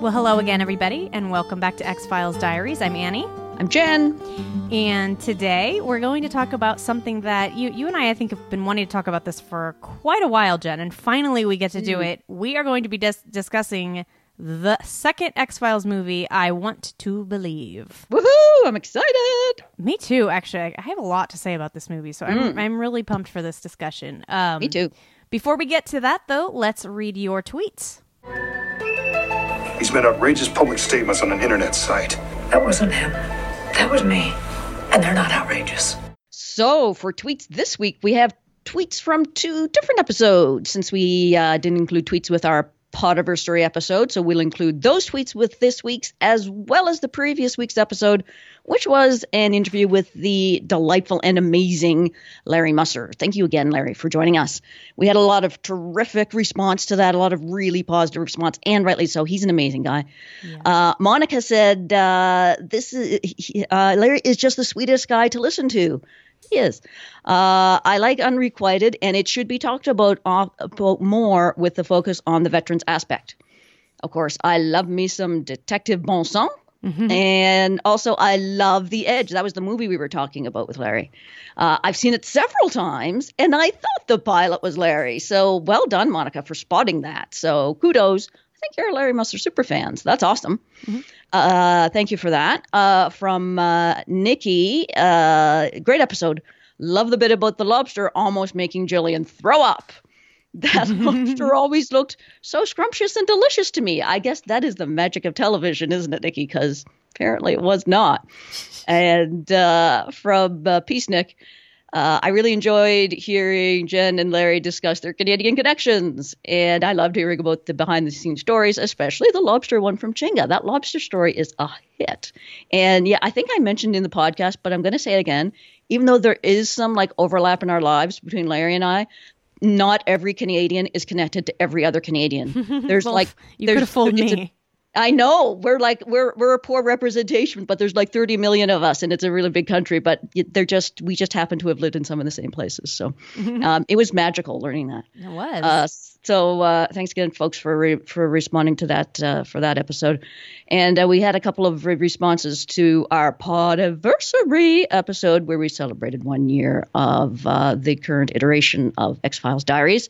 Well, hello again, everybody, and welcome back to X-Files Diaries. I'm Annie. I'm Jen. And today we're going to talk about something that you and I think, have been wanting to talk about this for quite a while, Jen, and finally we get to do it. We are going to be discussing the second X-Files movie, I Want to Believe. Woohoo! I'm excited. Me too, actually. I have a lot to say about this movie, so I'm really pumped for this discussion. Me too. Before we get to that, though, let's read your tweets. He's made outrageous public statements on an internet site. That wasn't him. That was me. And they're not outrageous. So for tweets this week, we have tweets from two different episodes since we didn't include tweets with our Podiversary episode. So we'll include those tweets with this week's as well as the previous week's episode, which was an interview with the delightful and amazing Larry Musser. Thank you again, Larry, for joining us. We had a lot of terrific response to that, a lot of really positive response, and rightly so. He's an amazing guy. Yeah. Monica said, Larry is just the sweetest guy to listen to. He is. I like Unrequited, and it should be talked about more with the focus on the veterans aspect. Of course, I love me some Detective Bon Sang. Mm-hmm. And also, I love The Edge. That was the movie we were talking about with Larry. I've seen it several times, and I thought the pilot was Larry. So well done, Monica, for spotting that. So kudos. I think you're a Larry Musser super fan. So that's awesome. Mm-hmm. Thank you for that. From Nikki, great episode. Love the bit about the lobster almost making Jillian throw up. That lobster always looked so scrumptious and delicious to me. I guess that is the magic of television, isn't it, Nikki? Because apparently it was not. And from Peace Nick, I really enjoyed hearing Jen and Larry discuss their Canadian connections. And I loved hearing about the behind-the-scenes stories, especially the lobster one from Chinga. That lobster story is a hit. And yeah, I think I mentioned in the podcast, but I'm going to say it again. Even though there is some like overlap in our lives between Larry and I, not every Canadian is connected to every other Canadian. There's well, you could have fooled me. I know we're a poor representation, but there's like 30 million of us, and it's a really big country. But we just happen to have lived in some of the same places. So it was magical learning that. It was. So thanks again, folks, for responding to that for that episode. And we had a couple of responses to our Podiversary episode where we celebrated 1 year of the current iteration of X-Files Diaries,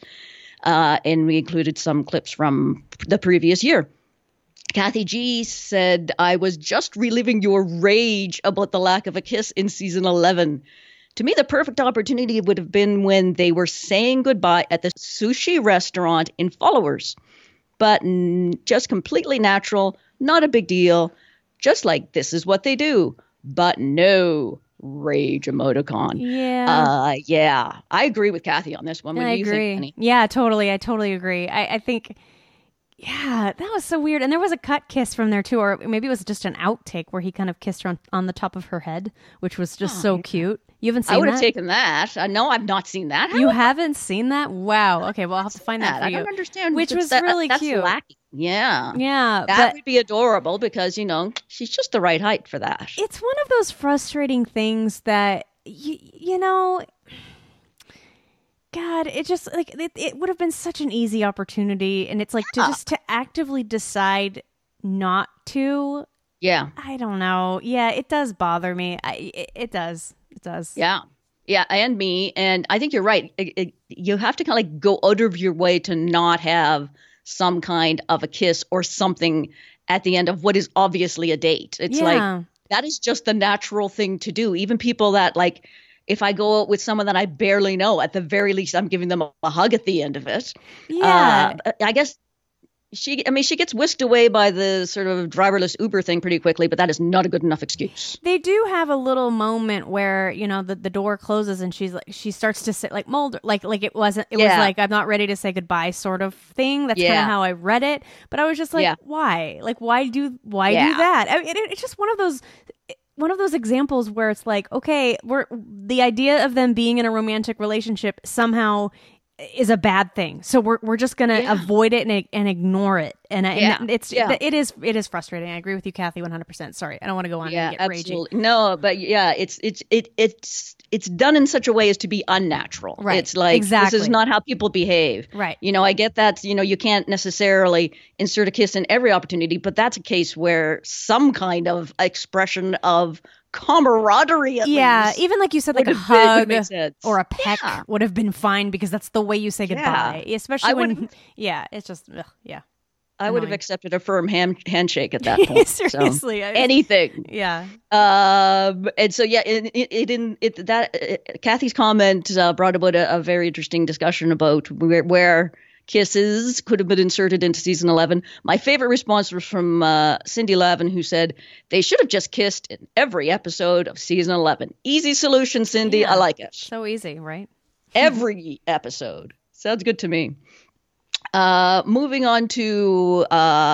and we included some clips from the previous year. Kathy G said, I was just reliving your rage about the lack of a kiss in season 11. To me, the perfect opportunity would have been when they were saying goodbye at the sushi restaurant in Followers. But just completely natural, not a big deal. Just like this is what they do. But no, rage emoticon. Yeah. I agree with Kathy on this one. What do you think, Annie? Yeah, totally. I totally agree. I think... Yeah, that was so weird. And there was a cut kiss from there, too. Or maybe it was just an outtake where he kind of kissed her on the top of her head, which was just so cute. You haven't seen that? I would have taken that. No, I've not seen that. You haven't seen that? Wow. Okay, well, I'll have to find that for you. I don't understand. Which was really cute. That's lacking. Yeah. Yeah. That would be adorable because, she's just the right height for that. It's one of those frustrating things that, you know... God, it just it would have been such an easy opportunity, and it's like to actively decide not to. Yeah, I don't know. Yeah, it does bother me. It does. Yeah, and me, and I think you're right. You have to kind of like go out of your way to not have some kind of a kiss or something at the end of what is obviously a date. It's like that is just the natural thing to do. Even people that like. If I go out with someone that I barely know, at the very least, I'm giving them a hug at the end of it. Yeah. I guess she gets whisked away by the sort of driverless Uber thing pretty quickly, but that is not a good enough excuse. They do have a little moment where, the door closes and she starts to say like Mulder, like it was like, I'm not ready to say goodbye sort of thing. That's kind of how I read it. But I was just like, why? Like, why do that? I mean, it's just one of those examples where it's like, okay, the idea of them being in a romantic relationship somehow is a bad thing. So we're just going to avoid it and ignore it. And it is frustrating. I agree with you, Kathy, 100%. Sorry, I don't want to go on and get absolutely. raging. No, but it's done in such a way as to be unnatural. Right. It's like, this is not how people behave. Right. I get that, you can't necessarily insert a kiss in every opportunity, but that's a case where some kind of expression of camaraderie at least. Even like you said, like a hug or a peck would have been fine because that's the way you say goodbye. Especially when, it's just, I would have accepted a firm handshake at that point. Seriously, so, anything. Yeah. And so Kathy's comment brought about a very interesting discussion about where kisses could have been inserted into season 11. My favorite response was from Cindy Lavin, who said they should have just kissed in every episode of season 11. Easy solution, Cindy. Yeah. I like it. So easy, right? Every episode. Sounds good to me. Moving on to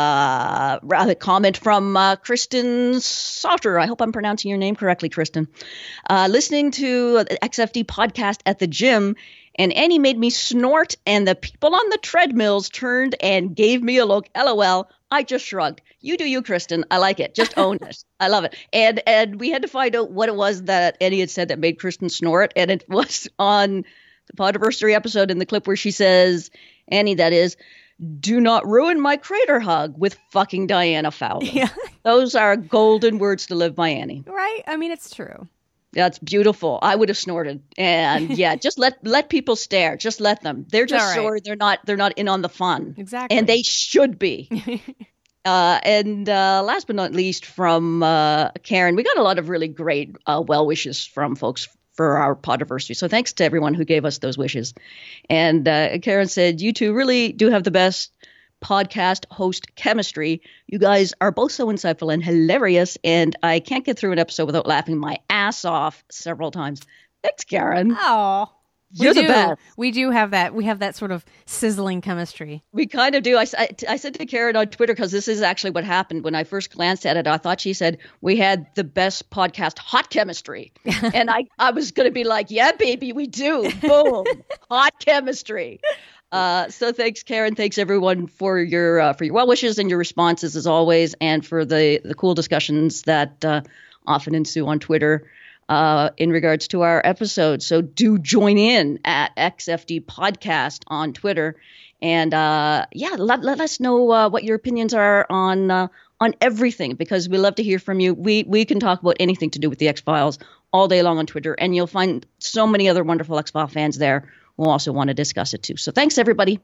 a comment from Kristen Sauter. I hope I'm pronouncing your name correctly, Kristen. Listening to the XFD podcast at the gym, and Annie made me snort, and the people on the treadmills turned and gave me a look. LOL. I just shrugged. You do you, Kristen. I like it. Just own it. I love it. And we had to find out what it was that Annie had said that made Kristen snort, and it was on the Podiversary episode in the clip where she says, Annie, that is, do not ruin my crater hug with fucking Diana Fowler. Yeah. Those are golden words to live by, Annie. Right? I mean, it's true. That's beautiful. I would have snorted. And just let people stare. Just let them. They're just sorry they're not in on the fun. Exactly. And they should be. And last but not least, from Karen, we got a lot of really great well wishes from folks for our Podiversary. So thanks to everyone who gave us those wishes. And Karen said, you two really do have the best podcast host chemistry. You guys are both so insightful and hilarious, and I can't get through an episode without laughing my ass off several times. Thanks, Karen. Oh, you're the best. We do have that. We have that sort of sizzling chemistry. We kind of do. I said to Karen on Twitter, because this is actually what happened when I first glanced at it. I thought she said we had the best podcast hot chemistry, and I was going to be like, yeah, baby, we do. Boom, hot chemistry. So thanks, Karen. Thanks everyone for your well wishes and your responses as always, and for the cool discussions that often ensue on Twitter in regards to our episodes. So do join in at XFD Podcast on Twitter, and let us know what your opinions are on everything, because we love to hear from you. We can talk about anything to do with the X-Files all day long on Twitter, and you'll find so many other wonderful X-File fans there. We'll also want to discuss it too. So thanks, everybody.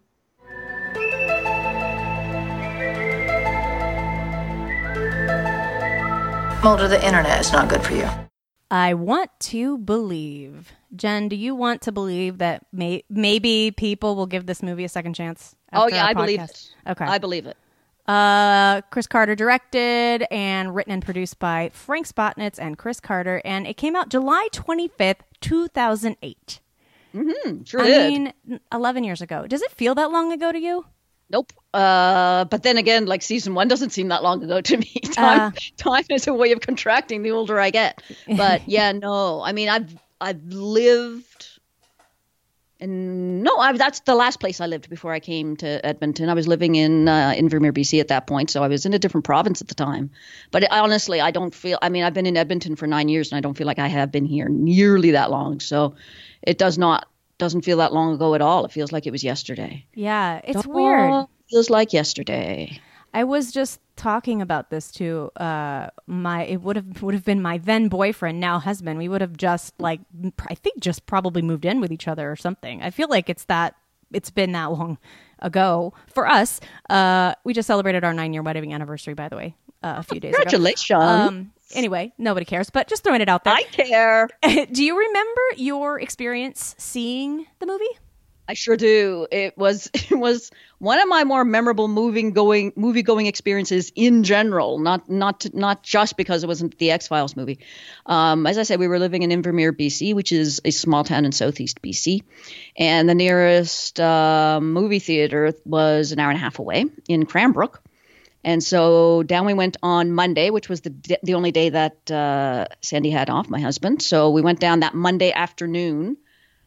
Mulder, the internet is not good for you. I want to believe. Jen, do you want to believe that maybe people will give this movie a second chance? Oh, yeah, I believe it. Okay. I believe it. Chris Carter directed and written and produced by Frank Spotnitz and Chris Carter, and it came out July 25th, 2008. Mm-hmm. Sure did. I mean, 11 years ago. Does it feel that long ago to you? Nope. But then again, like season 1 doesn't seem that long ago to me. Time is a way of contracting the older I get. But yeah, no. I mean, I've lived, and no, that's the last place I lived before I came to Edmonton. I was living in Invermere, BC at that point, so I was in a different province at the time. But honestly, I don't feel. I mean, I've been in Edmonton for 9 years, and I don't feel like I have been here nearly that long. So it doesn't feel that long ago at all. It feels like it was yesterday. Yeah, it's weird. Feels like yesterday. I was just talking about this to it would have been my then boyfriend, now husband. We would have just probably moved in with each other or something. I feel like it's been that long ago for us. We just celebrated our 9-year wedding anniversary, by the way, a few days ago. Congratulations. Anyway, nobody cares, but just throwing it out there. I care. Do you remember your experience seeing the movie? I sure do. It was one of my more memorable movie-going experiences in general, not just because it wasn't the X-Files movie. As I said, we were living in Invermere, BC, which is a small town in southeast BC, and the nearest movie theater was an hour and a half away in Cranbrook. And so down we went on Monday, which was the only day that Sandy had off, my husband. So we went down that Monday afternoon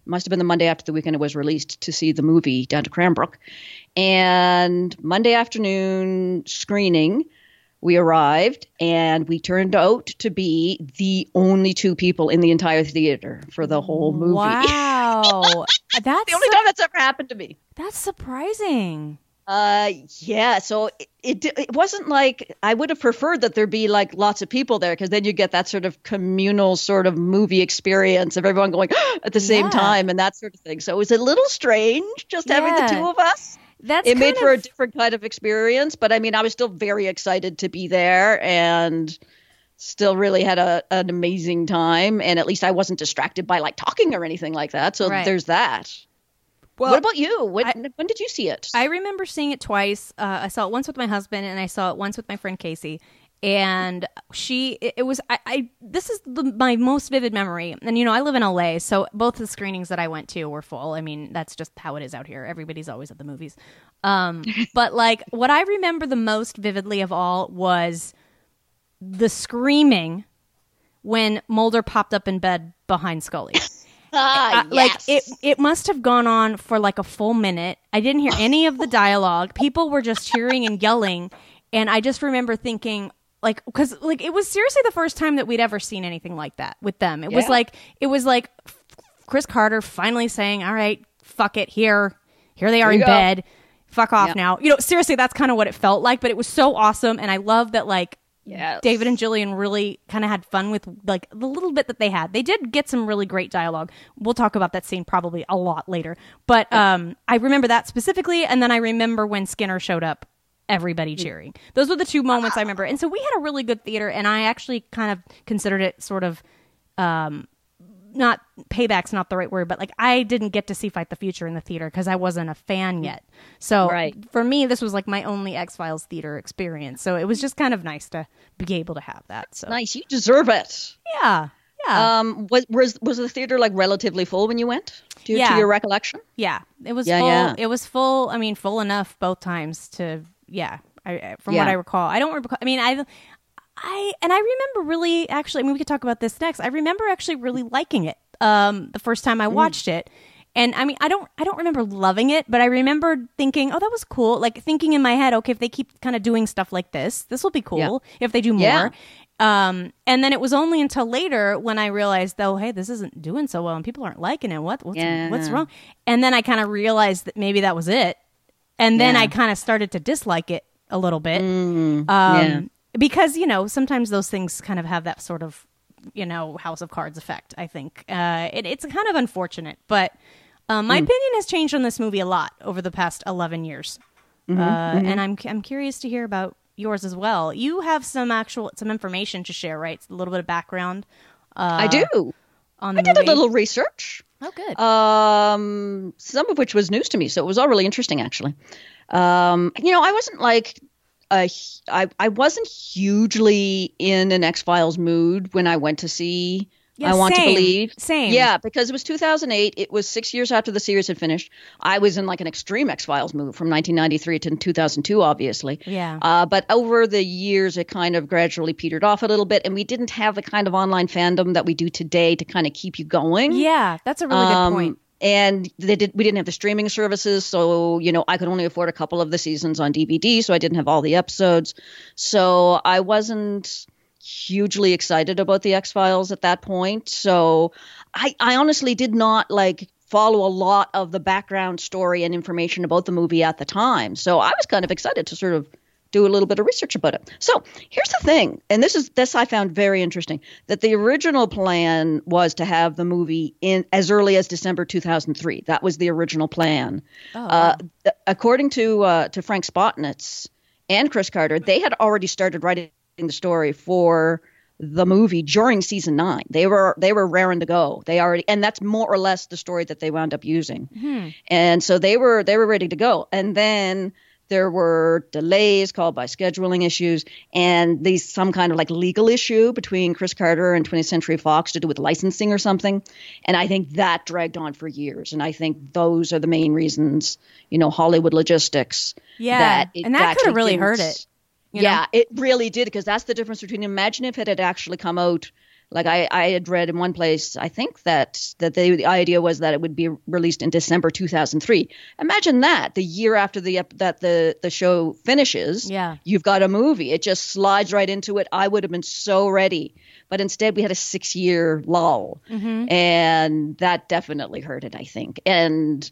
must have been the Monday after the weekend it was released, to see the movie down to Cranbrook. And Monday afternoon screening, we arrived, and we turned out to be the only two people in the entire theater for the whole movie. Wow. That's the only time that's ever happened to me. That's surprising. Yeah. So it wasn't like, I would have preferred that there be like lots of people there, because then you get that sort of communal sort of movie experience of everyone going at the same time and that sort of thing. So it was a little strange just having the two of us. It made for a different kind of experience, but I mean, I was still very excited to be there and still really had an amazing time. And at least I wasn't distracted by like talking or anything like that. So there's that. Well, what about you? When did you see it? I remember seeing it twice. I saw it once with my husband, and I saw it once with my friend Casey. And this is my most vivid memory. And, I live in LA, so both the screenings that I went to were full. I mean, that's just how it is out here. Everybody's always at the movies. But like, what I remember the most vividly of all was the screaming when Mulder popped up in bed behind Scully. Yes. Like it must have gone on for like a full minute. I didn't hear any of the dialogue. People were just cheering and yelling. And I just remember thinking, like, because like it was seriously the first time that we'd ever seen anything like that with them. It was like Chris Carter finally saying, all right, fuck it, here they are in bed. Fuck off now. Seriously, that's kind of what it felt like. But it was so awesome. And I love that, like, David and Gillian really kind of had fun with like the little bit that they had. They did get some really great dialogue. We'll talk about that scene probably a lot later. But I remember that specifically. And then I remember when Skinner showed up, everybody cheering. Those were the two moments I remember. And so we had a really good theater. And I actually kind of considered it sort of not payback's not the right word, but like I didn't get to see Fight the Future in the theater because I wasn't a fan yet. So for me, this was like my only X-Files theater experience. So it was just kind of nice to be able to have that. So nice. You deserve it. Yeah. Was the theater like relatively full when you went? To your recollection? Yeah. It was full. Yeah. It was full. I mean, full enough both times to, from what I recall. I don't recall. I mean, I remember really actually, we could talk about this next. I remember actually really liking it the first time I watched it. And I mean, I don't remember loving it, but I remember thinking, oh, that was cool. Like thinking in my head, okay, if they keep kind of doing stuff like this will be cool if they do more. Yeah. And then it was only until later when I realized, oh, hey, this isn't doing so well and people aren't liking it. What's wrong? And then I kind of realized that maybe that was it. And then I kind of started to dislike it a little bit. Because, sometimes those things kind of have that sort of, House of Cards effect, I think. It's kind of unfortunate. But my opinion has changed on this movie a lot over the past 11 years. And I'm curious to hear about yours as well. You have some information to share, right? A little bit of background. I do. On the movie. Did a little research. Oh, good. Some of which was news to me. So it was all really interesting, actually. I wasn't like... I wasn't hugely in an X-Files mood when I went to see I Want to Believe. Same. Yeah, because it was 2008. It was 6 years after the series had finished. I was in like an extreme X-Files mood from 1993 to 2002, obviously. Yeah. But over the years, it kind of gradually petered off a little bit, and we didn't have the kind of online fandom that we do today to kind of keep you going. Yeah, that's a really good point. And we didn't have the streaming services, so, I could only afford a couple of the seasons on DVD, so I didn't have all the episodes. So I wasn't hugely excited about the X-Files at that point. So I honestly did not follow a lot of the background story and information about the movie at the time. So I was kind of excited to sort of do a little bit of research about it. So here's the thing, and this I found very interesting, that the original plan was to have the movie in as early as December 2003. That was the original plan. According to Frank Spotnitz and Chris Carter, they had already started writing the story for the movie during season 9. They were raring to go. And that's more or less the story that they wound up using. And so they were ready to go. And then there were delays caused by scheduling issues and some kind of legal issue between Chris Carter and 20th Century Fox to do with licensing or something. And I think that dragged on for years. And I think those are the main reasons, Hollywood logistics. Yeah. And that could have really hurt it. Yeah, it really did, because that's the difference between, imagine if it had actually come out Like I had read in one place, I think that the idea was that it would be released in December 2003. Imagine that, the year after the show finishes, you've got a movie. It just slides right into it. I would have been so ready. But instead, we had a 6-year lull. And that definitely hurt it, I think. And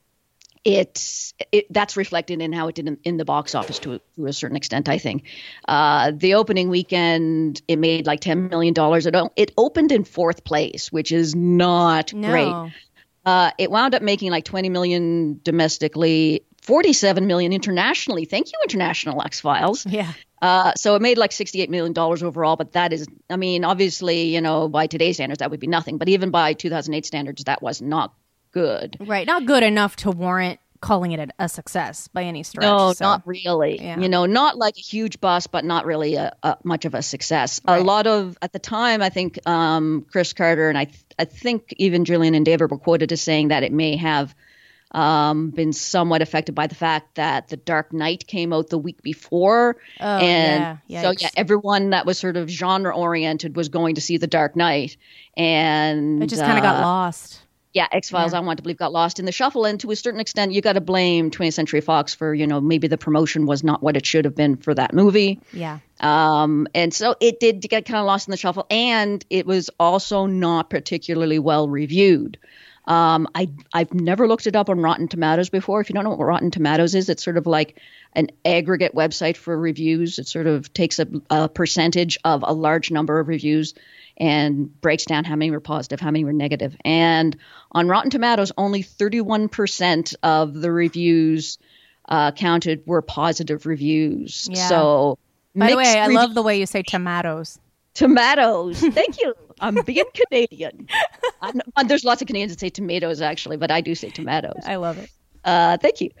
that's reflected in how it did in the box office to a certain extent, I think. The opening weekend, it made like $10 million. It opened in 4th place, which is not great. It wound up making like $20 million domestically, $47 million internationally. Thank you, International X-Files. Yeah. So it made like $68 million overall, but that is, I mean, obviously, by today's standards, that would be nothing. But even by 2008 standards, that was not good. Right. Not good enough to warrant calling it a success by any stretch. No, so. Not really. Yeah. Not like a huge bust, but not really much of a success. Right. A lot of, at the time, I think Chris Carter and I think even Julian and David were quoted as saying that it may have been somewhat affected by the fact that The Dark Knight came out the week before. Oh, and yeah. so everyone that was sort of genre oriented was going to see The Dark Knight. And it just kind of got lost. Yeah, X-Files, I want to believe, got lost in the shuffle. And to a certain extent, you got to blame 20th Century Fox for, maybe the promotion was not what it should have been for that movie. Yeah. And so it did get kind of lost in the shuffle. And it was also not particularly well reviewed. I've never looked it up on Rotten Tomatoes before. If you don't know what Rotten Tomatoes is, it's sort of like an aggregate website for reviews. It sort of takes a percentage of a large number of reviews and breaks down how many were positive, how many were negative. And on Rotten Tomatoes, only 31% of the reviews counted were positive reviews. Yeah. So, by the way, I love the way you say tomatoes. Tomatoes. Thank you. I'm being Canadian. There's lots of Canadians that say tomatoes, actually, but I do say tomatoes. I love it. Thank you.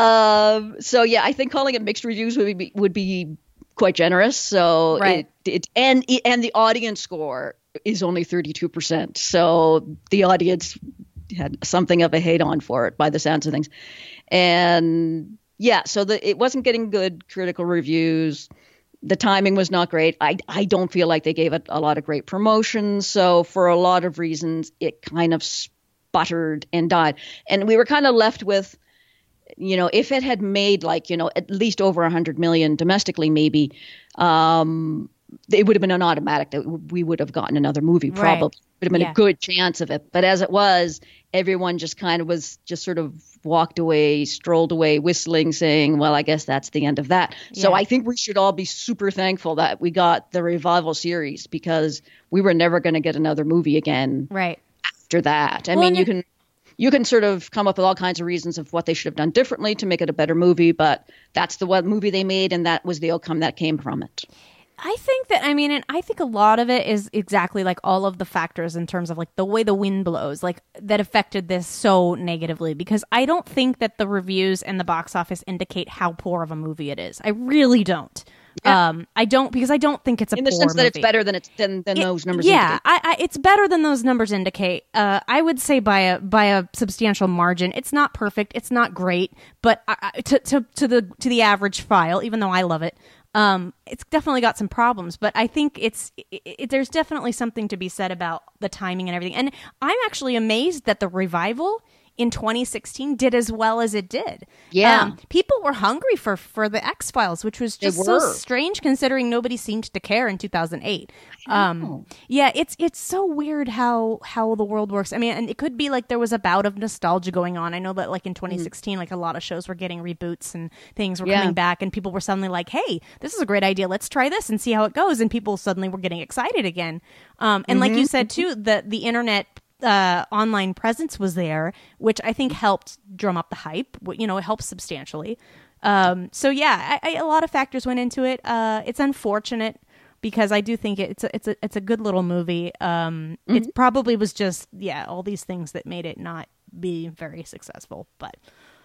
So, yeah, I think calling it mixed reviews would be quite generous. So right. And the audience score is only 32%. So the audience had something of a hate on for it by the sounds of things. And yeah, so it wasn't getting good critical reviews. The timing was not great. I don't feel like they gave it a lot of great promotion. So for a lot of reasons, it kind of sputtered and died. And we were kind of left with, if it had made at least over 100 million domestically, maybe, it would have been an automatic that we would have gotten another movie, probably. Right. Would have been a good chance of it. But as it was, everyone just kind of was just sort of walked away, strolled away, whistling, saying, well, I guess that's the end of that. Yeah. So I think we should all be super thankful that we got the revival series, because we were never going to get another movie again after that. I mean, you can sort of come up with all kinds of reasons of what they should have done differently to make it a better movie, but that's the one movie they made, and that was the outcome that came from it. I think that, and I think a lot of it is exactly like all of the factors in terms of like the way the wind blows, like that affected this so negatively, because I don't think that the reviews and the box office indicate how poor of a movie it is. I really don't. Yeah. I don't think it's a poor movie. In the sense that it's better than those numbers indicate. Yeah, it's better than those numbers indicate. I would say by a substantial margin. It's not perfect. It's not great, but to the average file, even though I love it, it's definitely got some problems. But I think there's definitely something to be said about the timing and everything. And I'm actually amazed that the revival in 2016 did as well as it did. Yeah. People were hungry for the X-Files, which was just so strange considering nobody seemed to care in 2008. Yeah, it's so weird how the world works. I mean, and it could be like there was a bout of nostalgia going on. I know that like in 2016, like a lot of shows were getting reboots and things were coming back, and people were suddenly like, hey, this is a great idea. Let's try this and see how it goes. And people suddenly were getting excited again. And like you said too, the internet online presence was there, which I think helped drum up the hype. It helps substantially. So yeah, a lot of factors went into it. It's unfortunate because I do think it's a good little movie. It probably was just all these things that made it not be very successful. But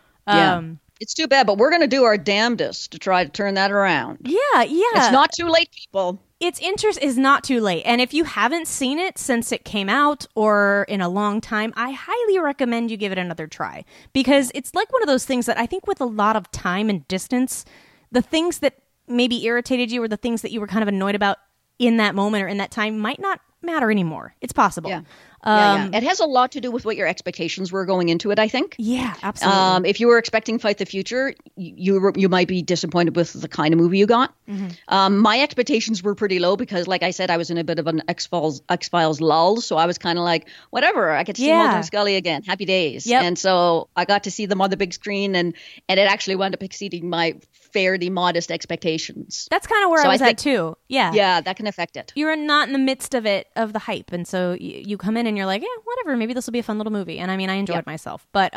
it's too bad. But we're going to do our damnedest to try to turn that around. Yeah. It's not too late, people. Its interest is not too late. And if you haven't seen it since it came out or in a long time, I highly recommend you give it another try. Because it's like one of those things that I think with a lot of time and distance, the things that maybe irritated you or the things that you were kind of annoyed about in that moment or in that time might not matter anymore. It's possible. Yeah. Yeah. It has a lot to do with what your expectations were going into it, I think. Yeah, absolutely. If you were expecting Fight the Future, you might be disappointed with the kind of movie you got. My expectations were pretty low because, like I said, I was in a bit of an X-Files lull. So I was kind of like, whatever, I get to see Mulder and Scully again. Happy days. Yep. And so I got to see them on the big screen, and it actually wound up exceeding my fairly modest expectations. That's kind of where I was at too. Yeah. Yeah, that can affect it. You're not in the midst of the hype. And so you come in and you're like, yeah, whatever, maybe this will be a fun little movie. And I mean, I enjoyed myself. But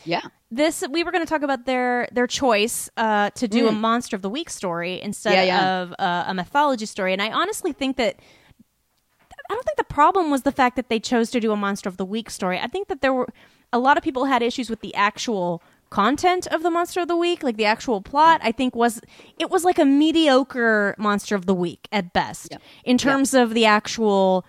we were going to talk about their choice to do a Monster of the Week story instead of a mythology story. And I honestly think that I don't think the problem was the fact that they chose to do a Monster of the Week story. I think that there were a lot of people had issues with the actual content of the Monster of the Week, like the actual plot. I think it was like a mediocre Monster of the Week at best in terms of the actual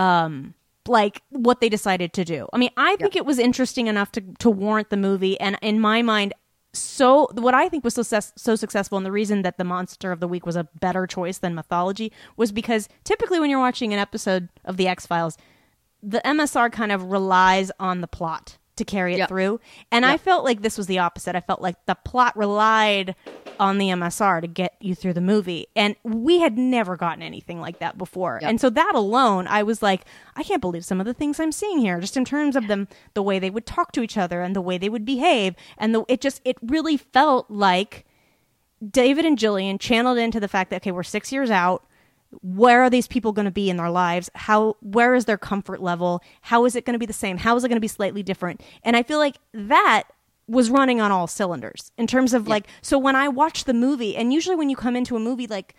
like what they decided to do. I mean, I think it was interesting enough to warrant the movie, and in my mind, so what I think was so successful, and the reason that the Monster of the Week was a better choice than mythology was because typically when you're watching an episode of the X-Files, the MSR kind of relies on the plot to carry it through. And I felt like this was the opposite. I felt like the plot relied on the MSR to get you through the movie. And we had never gotten anything like that before. And so that alone, I was like, I can't believe some of the things I'm seeing here, just in terms of them, the way they would talk to each other and the way they would behave. And it really felt like David and Gillian channeled into the fact that, okay, we're 6 years out. Where are these people going to be in their lives? Where is their comfort level? How is it going to be the same? How is it going to be slightly different? And I feel like that was running on all cylinders in terms of like, so when I watched the movie, and usually when you come into a movie like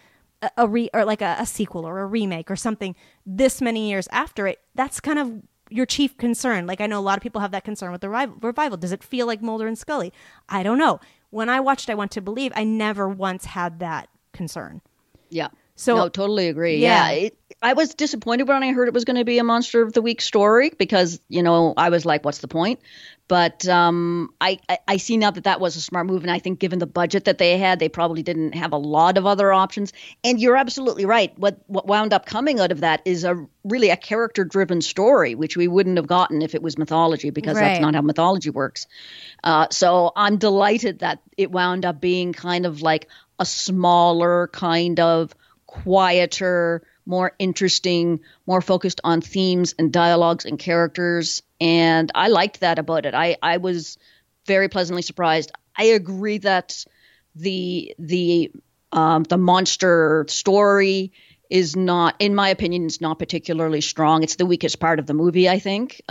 a sequel or a remake or something this many years after it, that's kind of your chief concern. Like, I know a lot of people have that concern with the revival. Does it feel like Mulder and Scully? I don't know. When I watched I Want to Believe, I never once had that concern. Yeah. So, no, totally agree. Yeah. I was disappointed when I heard it was going to be a Monster of the Week story because, I was like, what's the point? But I see now that was a smart move. And I think given the budget that they had, they probably didn't have a lot of other options. And you're absolutely right. What wound up coming out of that is really a character-driven story, which we wouldn't have gotten if it was mythology, because that's not how mythology works. So I'm delighted that it wound up being kind of like a smaller kind of quieter, more interesting, more focused on themes and dialogues and characters. And I liked that about it. I was very pleasantly surprised. I agree that the monster story is not, in my opinion, is not particularly strong. It's the weakest part of the movie, I think.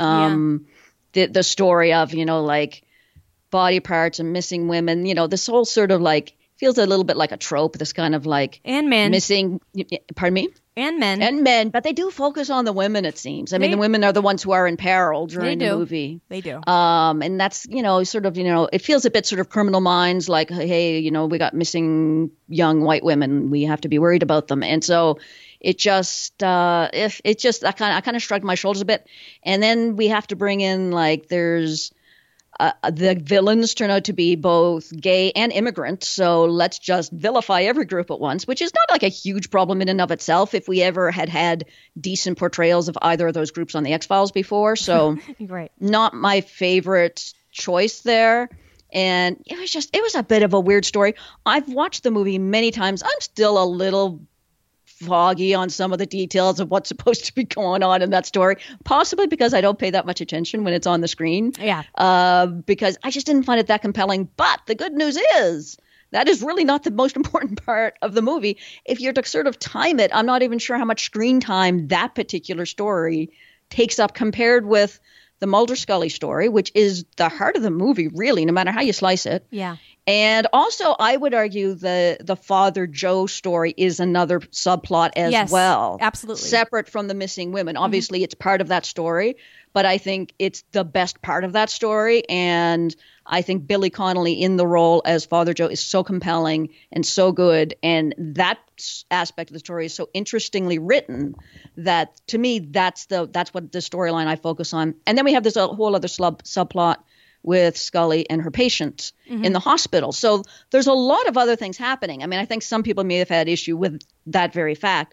The story of, like body parts and missing women, this whole sort of like feels a little bit like a trope, this kind of like and men missing, pardon me? And men, but they do focus on the women, it seems. I mean, the women are the ones who are in peril during the movie. They do. And that's, sort of, it feels a bit sort of Criminal Minds, like, hey, we got missing young white women. We have to be worried about them. And so it just, I kind of shrugged my shoulders a bit. And then we have to bring in, like, there's, the villains turn out to be both gay and immigrant. So let's just vilify every group at once, which is not like a huge problem in and of itself if we ever had decent portrayals of either of those groups on the X-Files before. So not my favorite choice there. And it was a bit of a weird story. I've watched the movie many times. I'm still a little foggy on some of the details of what's supposed to be going on in that story, possibly because I don't pay that much attention when it's on the screen. Because I just didn't find it that compelling. But the good news is that is really not the most important part of the movie. If you're to sort of time it, I'm not even sure how much screen time that particular story takes up compared with the Mulder Scully story, which is the heart of the movie, really, no matter how you slice it. Yeah. And also, I would argue the Father Joe story is another subplot as well. Absolutely. Separate from the missing women. Obviously, it's part of that story, but I think it's the best part of that story. And I think Billy Connolly in the role as Father Joe is so compelling and so good. And that aspect of the story is so interestingly written that, to me, that's what the storyline I focus on. And then we have this whole other subplot with Scully and her patient in the hospital. So there's a lot of other things happening. I mean, I think some people may have had issue with that very fact.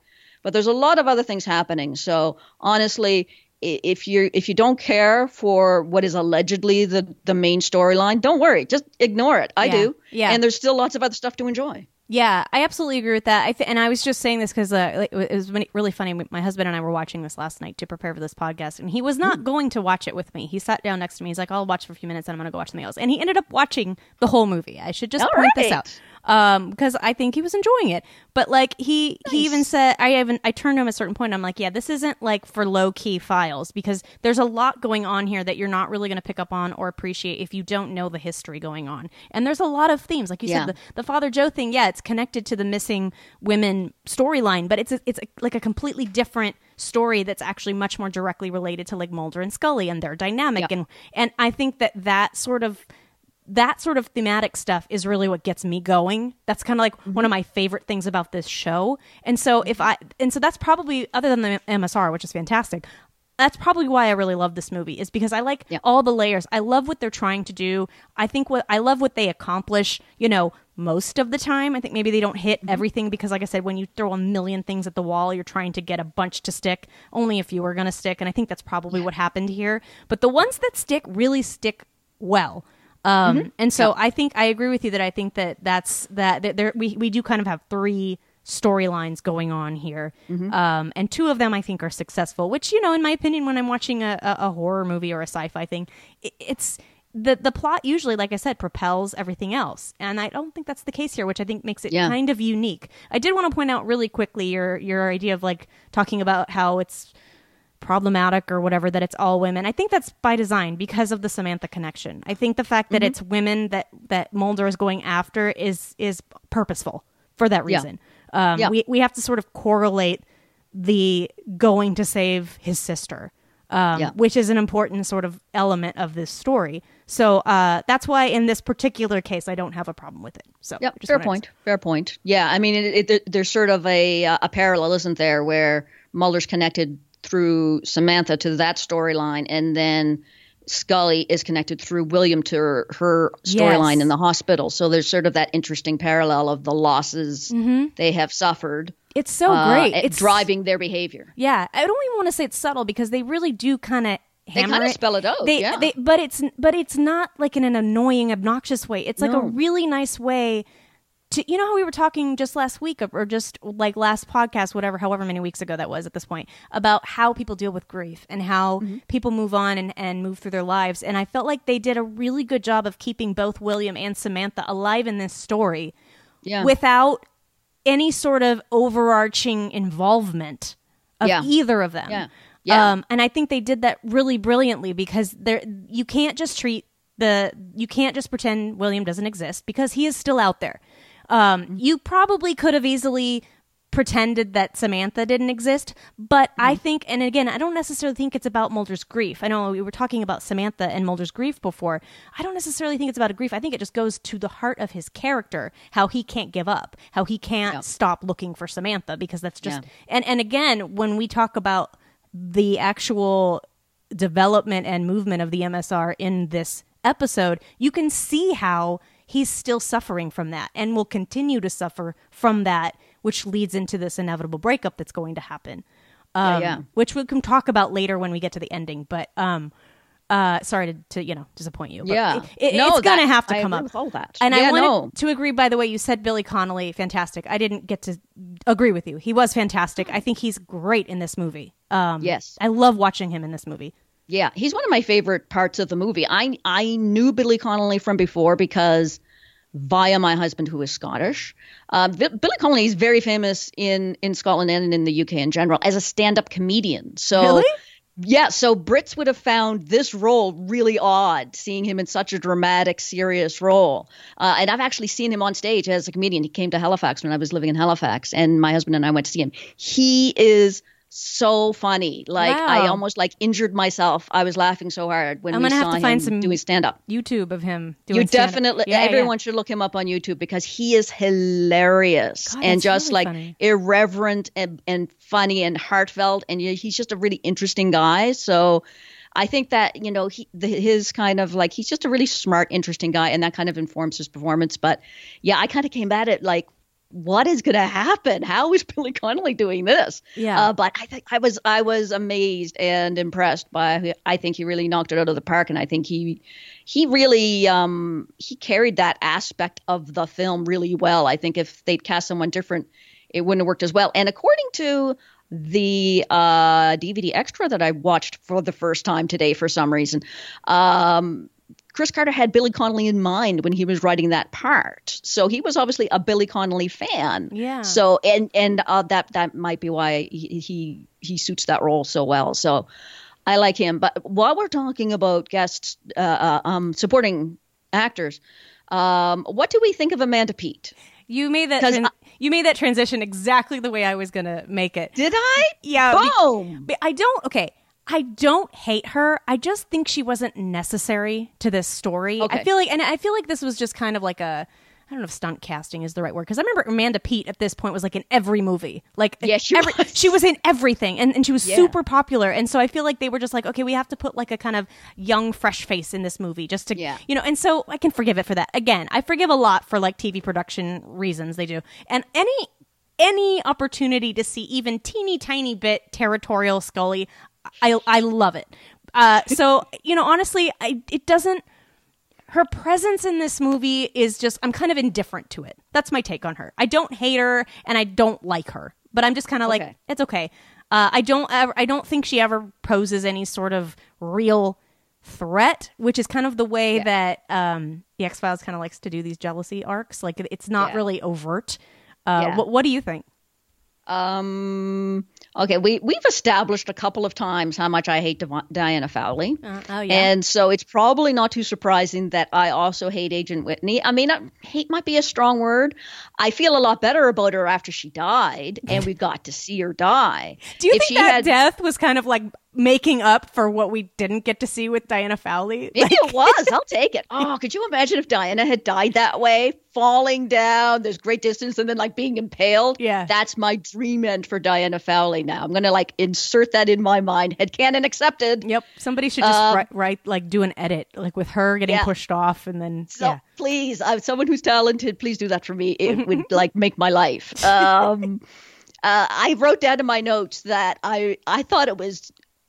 But there's a lot of other things happening. So honestly, if you don't care for what is allegedly the main storyline, don't worry. Just ignore it. I do. Yeah. And there's still lots of other stuff to enjoy. Yeah, I absolutely agree with that. And I was just saying this because it was really funny. My husband and I were watching this last night to prepare for this podcast, and he was not going to watch it with me. He sat down next to me. He's like, I'll watch for a few minutes, and I'm going to go watch something else. And he ended up watching the whole movie. I should just point this out. Because I think he was enjoying it. But like he even said, I turned to him at a certain point, and I'm like, yeah, this isn't like for low key files, because there's a lot going on here that you're not really going to pick up on or appreciate if you don't know the history going on. And there's a lot of themes, like you said, the Father Joe thing. Yeah, it's connected to the missing women storyline, but it's like a completely different story that's actually much more directly related to like Mulder and Scully and their dynamic. And I think that sort of thematic stuff is really what gets me going. That's kind of like one of my favorite things about this show. And so so that's probably, other than the MSR, which is fantastic, that's probably why I really love this movie, is because I like all the layers. I love what they're trying to do. I love what they accomplish, most of the time. I think maybe they don't hit everything because, like I said, when you throw a million things at the wall, you're trying to get a bunch to stick. Only a few are going to stick. And I think that's probably what happened here. But the ones that stick really stick well. And so I think I agree with you that I think that we do kind of have three storylines going on here. And two of them I think are successful, which, in my opinion, when I'm watching a horror movie or a sci-fi thing, it's the plot usually, like I said, propels everything else. And I don't think that's the case here, which I think makes it kind of unique. I did want to point out really quickly your idea of like talking about how it's problematic or whatever, that it's all women. I think that's by design because of the Samantha connection. I think the fact that it's women that Mulder is going after is purposeful for that reason. We have to sort of correlate the going to save his sister, which is an important sort of element of this story. So that's why in this particular case, I don't have a problem with it. So fair point. Yeah, I mean, there's sort of a parallel, isn't there, where Mulder's connected through Samantha to that storyline, and then Scully is connected through William to her storyline in the hospital. So there's sort of that interesting parallel of the losses they have suffered. It's so great. It's driving their behavior. Yeah, I don't even want to say it's subtle because they really do kind of hammer it. They kind of spell it out. But it's not like in an annoying, obnoxious way. It's like a really nice way to, how we were talking just last week or just like last podcast, however many weeks ago that was at this point, about how people deal with grief and how people move on and move through their lives. And I felt like they did a really good job of keeping both William and Samantha alive in this story without any sort of overarching involvement of either of them. And I think they did that really brilliantly because you can't just pretend William doesn't exist because he is still out there. You probably could have easily pretended that Samantha didn't exist, but I think, and again, I don't necessarily think it's about Mulder's grief. I know we were talking about Samantha and Mulder's grief before. I don't necessarily think it's about a grief. I think it just goes to the heart of his character, how he can't give up, how he can't stop looking for Samantha, because that's just, and again, when we talk about the actual development and movement of the MSR in this episode, you can see how he's still suffering from that and will continue to suffer from that, which leads into this inevitable breakup that's going to happen, which we can talk about later when we get to the ending. But sorry to disappoint you. But it's going to have to come up. With all that. And I wanted to agree, by the way, you said Billy Connolly, fantastic. I didn't get to agree with you. He was fantastic. I think he's great in this movie. Yes. I love watching him in this movie. Yeah, he's one of my favorite parts of the movie. I knew Billy Connolly from before because via my husband, who is Scottish. Billy Connolly is very famous in Scotland and in the UK in general as a stand-up comedian. So, really? Yeah, so Brits would have found this role really odd, seeing him in such a dramatic, serious role. And I've actually seen him on stage as a comedian. He came to Halifax when I was living in Halifax, and my husband and I went to see him. He is so funny. Like, wow. I almost injured myself. I was laughing so hard when we saw him doing stand-up. YouTube of him doing stand-up. Definitely, everyone should look him up on YouTube because he is hilarious. God, and just really funny. Irreverent and funny and heartfelt. And he's just a really interesting guy. So I think that, his kind of he's just a really smart, interesting guy, and that kind of informs his performance. But yeah, I kind of came at it what is going to happen? How is Billy Connolly doing this? Yeah. But I think I was amazed and impressed by. I think he really knocked it out of the park, and I think he really he carried that aspect of the film really well. I think if they'd cast someone different, it wouldn't have worked as well. And according to the DVD extra that I watched for the first time today, for some reason, Chris Carter had Billy Connolly in mind when he was writing that part. So he was obviously a Billy Connolly fan. Yeah. So and that might be why he suits that role so well. So I like him. But while we're talking about guests, supporting actors, what do we think of Amanda Peet? You made that transition exactly the way I was going to make it. Did I? Yeah. Boom. I don't hate her. I just think she wasn't necessary to this story. Okay. I feel like this was just kind of like I don't know if stunt casting is the right word, because I remember Amanda Peet at this point was like in every movie. Like, yeah, she was in everything, and she was super popular. And so I feel like they were just like, okay, we have to put like a kind of young, fresh face in this movie just to, and so I can forgive it for that. Again, I forgive a lot for like TV production reasons, they do. And any opportunity to see even teeny tiny bit territorial Scully, I love it. So, honestly, it doesn't. Her presence in this movie is just, I'm kind of indifferent to it. That's my take on her. I don't hate her and I don't like her, but I'm just kind of like, it's okay. I don't think she ever poses any sort of real threat, which is kind of the way that the X-Files kind of likes to do these jealousy arcs. Like, it's not really overt. What do you think? Okay, we've established a couple of times how much I hate Diana Fowley. And so it's probably not too surprising that I also hate Agent Whitney. I mean, hate might be a strong word. I feel a lot better about her after she died, and we got to see her die. Do you think that death was kind of like making up for what we didn't get to see with Diana Fowley? Maybe it was. I'll take it. Oh, could you imagine if Diana had died that way, falling down, there's great distance, and then like being impaled? Yeah. That's my dream end for Diana Fowley now. I'm going to like insert that in my mind. Headcanon accepted. Yep. Somebody should just write, like do an edit, like with her getting pushed off and then, please, someone who's talented, please do that for me. It would like make my life. I wrote down in my notes that I thought it was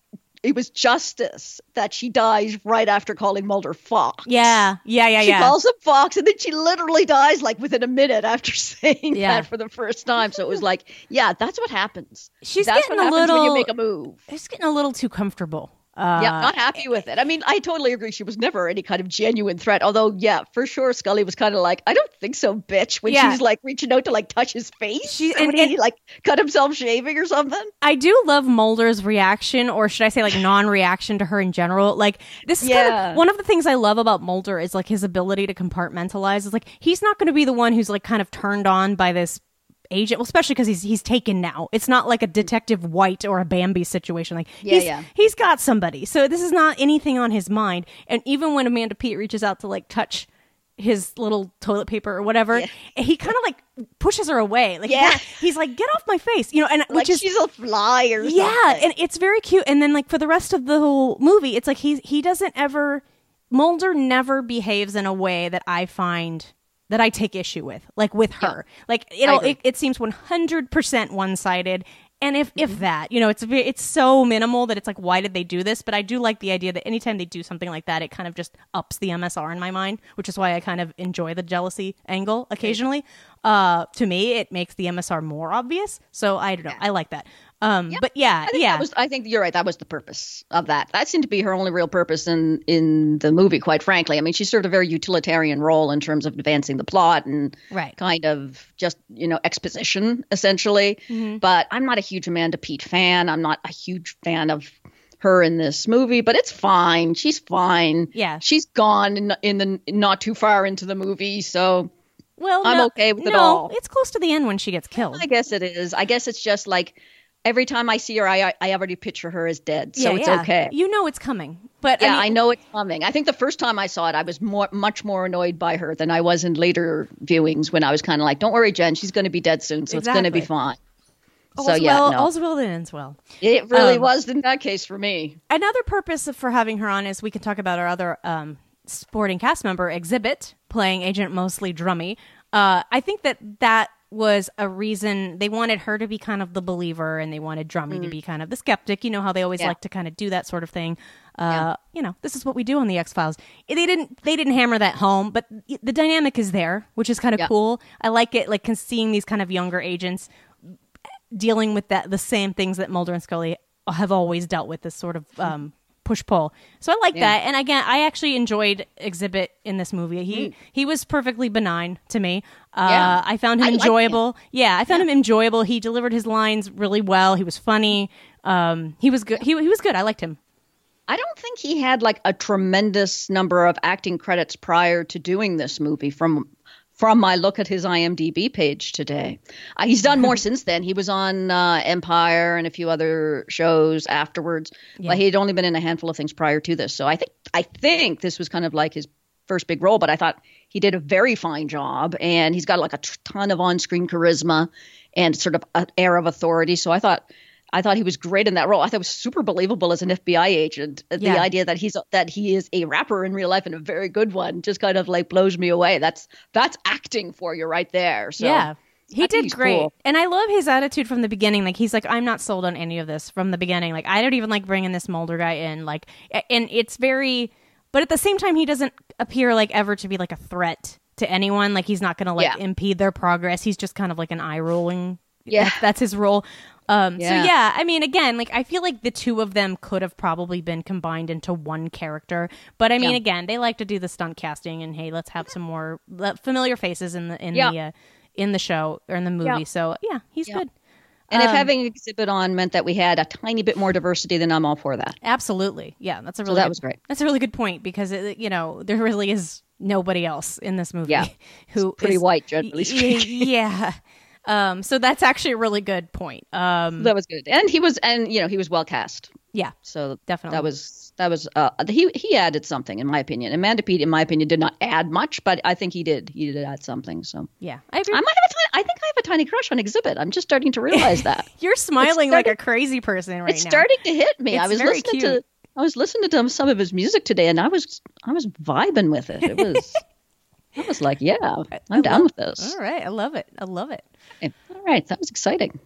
justice that she dies right after calling Mulder Fox. Yeah. She calls him Fox, and then she literally dies like within a minute after saying that for the first time. So it was like, that's what happens. That's getting what happens when you make a move. She's getting a little too comfortable. Not happy with it. I mean, I totally agree. She was never any kind of genuine threat. Although, for sure, Scully was kind of like, I don't think so, bitch, when she's like reaching out to like touch his face. And he like cut himself shaving or something. I do love Mulder's reaction, or should I say like non-reaction to her in general. Like, this is kind of one of the things I love about Mulder is like his ability to compartmentalize. It's like, he's not going to be the one who's like kind of turned on by this agent, well, especially because he's taken now. It's not like a Detective White or a Bambi situation. Like he's got somebody, so this is not anything on his mind. And even when Amanda Peet reaches out to like touch his little toilet paper or whatever, he kind of like pushes her away. Like he's like, get off my face, and like which is she's a fly or something. And it's very cute. And then like for the rest of the whole movie, it's like he doesn't ever, Mulder never behaves in a way that I find that I take issue with, like with her. Like, it seems 100% one-sided. And if that, it's so minimal that it's like, why did they do this? But I do like the idea that anytime they do something like that, it kind of just ups the MSR in my mind, which is why I kind of enjoy the jealousy angle occasionally. To me, it makes the MSR more obvious. So I don't know. I like that. But I think you're right. That was the purpose of that. That seemed to be her only real purpose in the movie, quite frankly. I mean, she served a very utilitarian role in terms of advancing the plot and kind of just, exposition, essentially. Mm-hmm. But I'm not a huge Amanda Peet fan. I'm not a huge fan of her in this movie, but it's fine. She's fine. Yeah. She's gone in the not too far into the movie, so I'm okay with it all. It's close to the end when she gets killed. I guess it is. I guess it's just like, every time I see her, I already picture her as dead, so it's okay. It's coming. But I know it's coming. I think the first time I saw it, I was much more annoyed by her than I was in later viewings when I was kind of like, don't worry, Jen, she's going to be dead soon, so it's going to be fine. All's well that ends well. It really was in that case for me. Another purpose for having her on is we can talk about our other supporting cast member, Exhibit, playing Agent Mosley Drummy. I think that was a reason they wanted her to be kind of the believer, and they wanted Drummy to be kind of the skeptic. You know how they always like to kind of do that sort of thing. You know, this is what we do on the X-Files. They didn't hammer that home, but the dynamic is there, which is kind of cool. I like it, like seeing these kind of younger agents dealing with the same things that Mulder and Scully have always dealt with, this sort of push-pull. So I like that. And again, I actually enjoyed Exhibit in this movie. He was perfectly benign to me. I found him enjoyable. I found him enjoyable. He delivered his lines really well. He was funny. He was good. He was good. I liked him. I don't think he had like a tremendous number of acting credits prior to doing this movie from my look at his IMDb page today. He's done more since then. He was on Empire and a few other shows afterwards, but he had only been in a handful of things prior to this. So I think this was kind of like his first big role, but I thought he did a very fine job, and he's got like a ton of on-screen charisma and sort of an air of authority. So I thought he was great in that role. I thought it was super believable as an FBI agent. The idea that he is a rapper in real life and a very good one just kind of like blows me away. That's acting for you right there. So yeah, he did great. Cool. And I love his attitude from the beginning. Like, he's like, I'm not sold on any of this from the beginning. Like, I don't even like bringing this Mulder guy in. Like, and it's very, but at the same time, he doesn't appear like ever to be like a threat to anyone. Like, he's not going to like impede their progress. He's just kind of like an eye rolling. Yeah, that's his role. So I mean, again, like, I feel like the two of them could have probably been combined into one character, but I mean, again, they like to do the stunt casting, and hey, let's have some more familiar faces in the show or in the movie. So yeah, he's good. And if having Exhibit on meant that we had a tiny bit more diversity, then I'm all for that. Absolutely, yeah, that was great. That's a really good point, because there really is nobody else in this movie who pretty is white, generally speaking. Yeah. So that's actually a really good point. That was good, and he was well cast. Yeah, so definitely that was he added something, in my opinion. Amanda Peet, in my opinion, did not add much, but I think he did add something. So yeah, I agree. I think I have a tiny crush on Exhibit. I'm just starting to realize that. You're smiling like a crazy person right now. It's starting to hit me. I was listening to some of his music today, and I was vibing with it. It was. I was like, yeah, I'm down with this. All right. I love it. Okay. All right. That was exciting.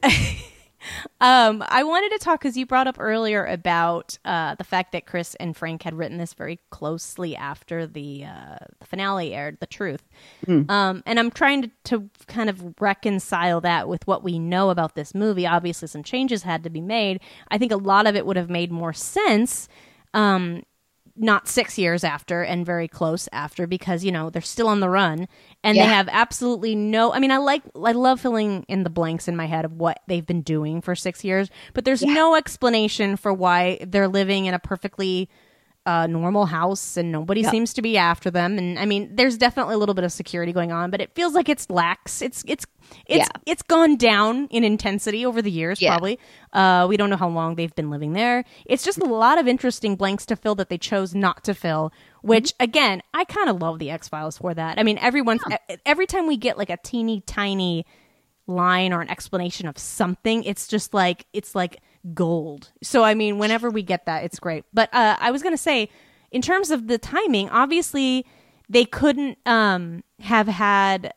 I wanted to talk, because you brought up earlier about the fact that Chris and Frank had written this very closely after the finale aired, The Truth. And I'm trying to kind of reconcile that with what we know about this movie. Obviously, some changes had to be made. I think a lot of it would have made more sense not 6 years after and very close after, because they're still on the run, and they have absolutely no, I mean, I love filling in the blanks in my head of what they've been doing for 6 years, but there's no explanation for why they're living in a perfectly normal house and nobody seems to be after them. And I mean, there's definitely a little bit of security going on, but it feels like it's lax. It's gone down in intensity over the years, probably. We don't know how long they've been living there. It's just a lot of interesting blanks to fill that they chose not to fill, which again, I kind of love the X-Files for that. I mean, every time we get like a teeny tiny line or an explanation of something, it's just like, it's like gold. So I mean, whenever we get that, it's great. But I was going to say, in terms of the timing, obviously they couldn't have had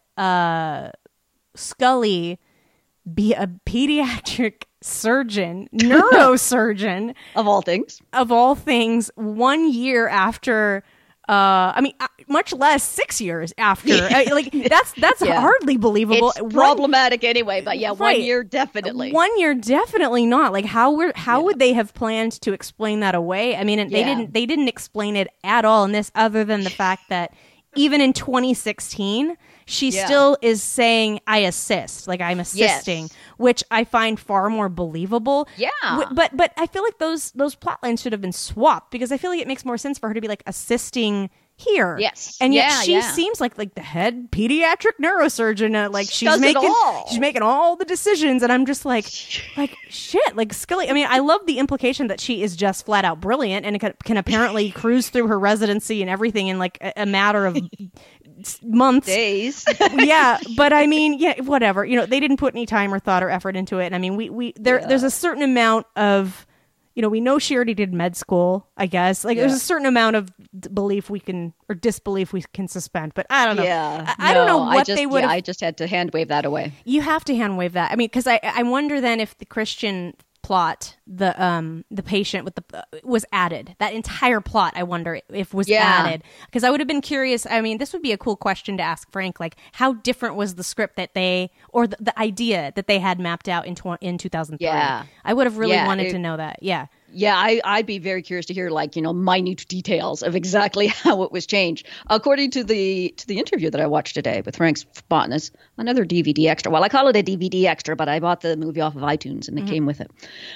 Scully be a pediatric surgeon, neurosurgeon of all things, 1 year after. Much less 6 years after. That's hardly believable. It's problematic anyway, but right. 1 year definitely. 1 year definitely not. Like, how would they have planned to explain that away? I mean, they didn't explain it at all in this, other than the fact that even in 2016, she still is saying, I assist, like I'm assisting, which I find far more believable. Yeah. But I feel like those plot lines should have been swapped, because I feel like it makes more sense for her to be like assisting here. Yes. And yet she seems like the head pediatric neurosurgeon. Like she's making all the decisions, and I'm just like shit. Like Scully. I mean, I love the implication that she is just flat out brilliant and can apparently cruise through her residency and everything in like a matter of months, days. Yeah, but I mean, whatever. They didn't put any time or thought or effort into it. And I mean, there's a certain amount of we know she already did med school, I guess. Like, there's a certain amount of belief we can, or disbelief we can suspend. But I don't know. Yeah. I don't know what they would have. I just had to hand wave that away. You have to hand wave that. I mean, because I wonder then if the Christian plot, the patient with the was added. That entire plot, I wonder if was added, because I would have been curious. I mean, this would be a cool question to ask Frank, like how different was the script that they, or the idea that they had mapped out in 2003. I would have really wanted to know that. I'd be very curious to hear, like, minute details of exactly how it was changed. According to the interview that I watched today with Frank's botanist, another DVD extra. Well, I call it a DVD extra, but I bought the movie off of iTunes and it came with it.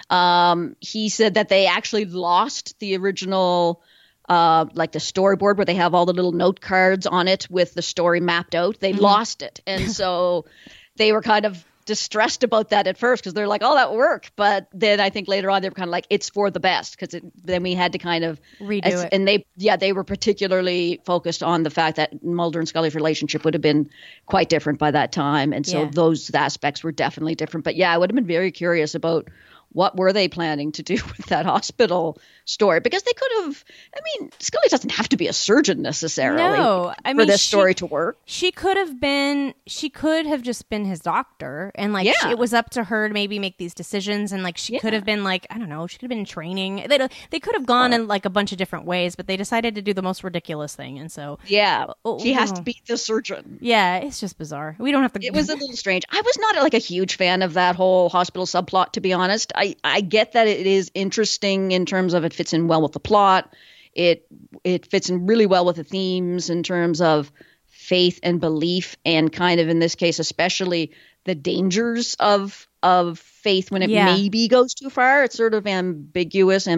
He said that they actually lost the original, like the storyboard where they have all the little note cards on it with the story mapped out. They lost it. And so they were kind of distressed about that at first, because they're like, oh, that worked. But then I think later on they were kind of like, it's for the best, because then we had to kind of redo it. And they were particularly focused on the fact that Mulder and Scully's relationship would have been quite different by that time. And so those aspects were definitely different. But I would have been very curious about what were they planning to do with that hospital story? Because they could have, Scully doesn't have to be a surgeon necessarily for this story to work. She could have just been his doctor, and like it was up to her to maybe make these decisions, and like she could have been like, I don't know, she could have been in training. They could have gone in like a bunch of different ways, but they decided to do the most ridiculous thing, and so she has to be the surgeon. Yeah, it's just bizarre. We don't have to. It was a little strange. I was not like a huge fan of that whole hospital subplot, to be honest. I get that it is interesting in terms of it fits in well with the plot. It fits in really well with the themes in terms of faith and belief, and kind of in this case especially the dangers of faith when it maybe goes too far. It's sort of ambivalent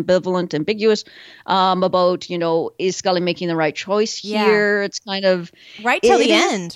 about, is Scully making the right choice here? It's kind of right till the end.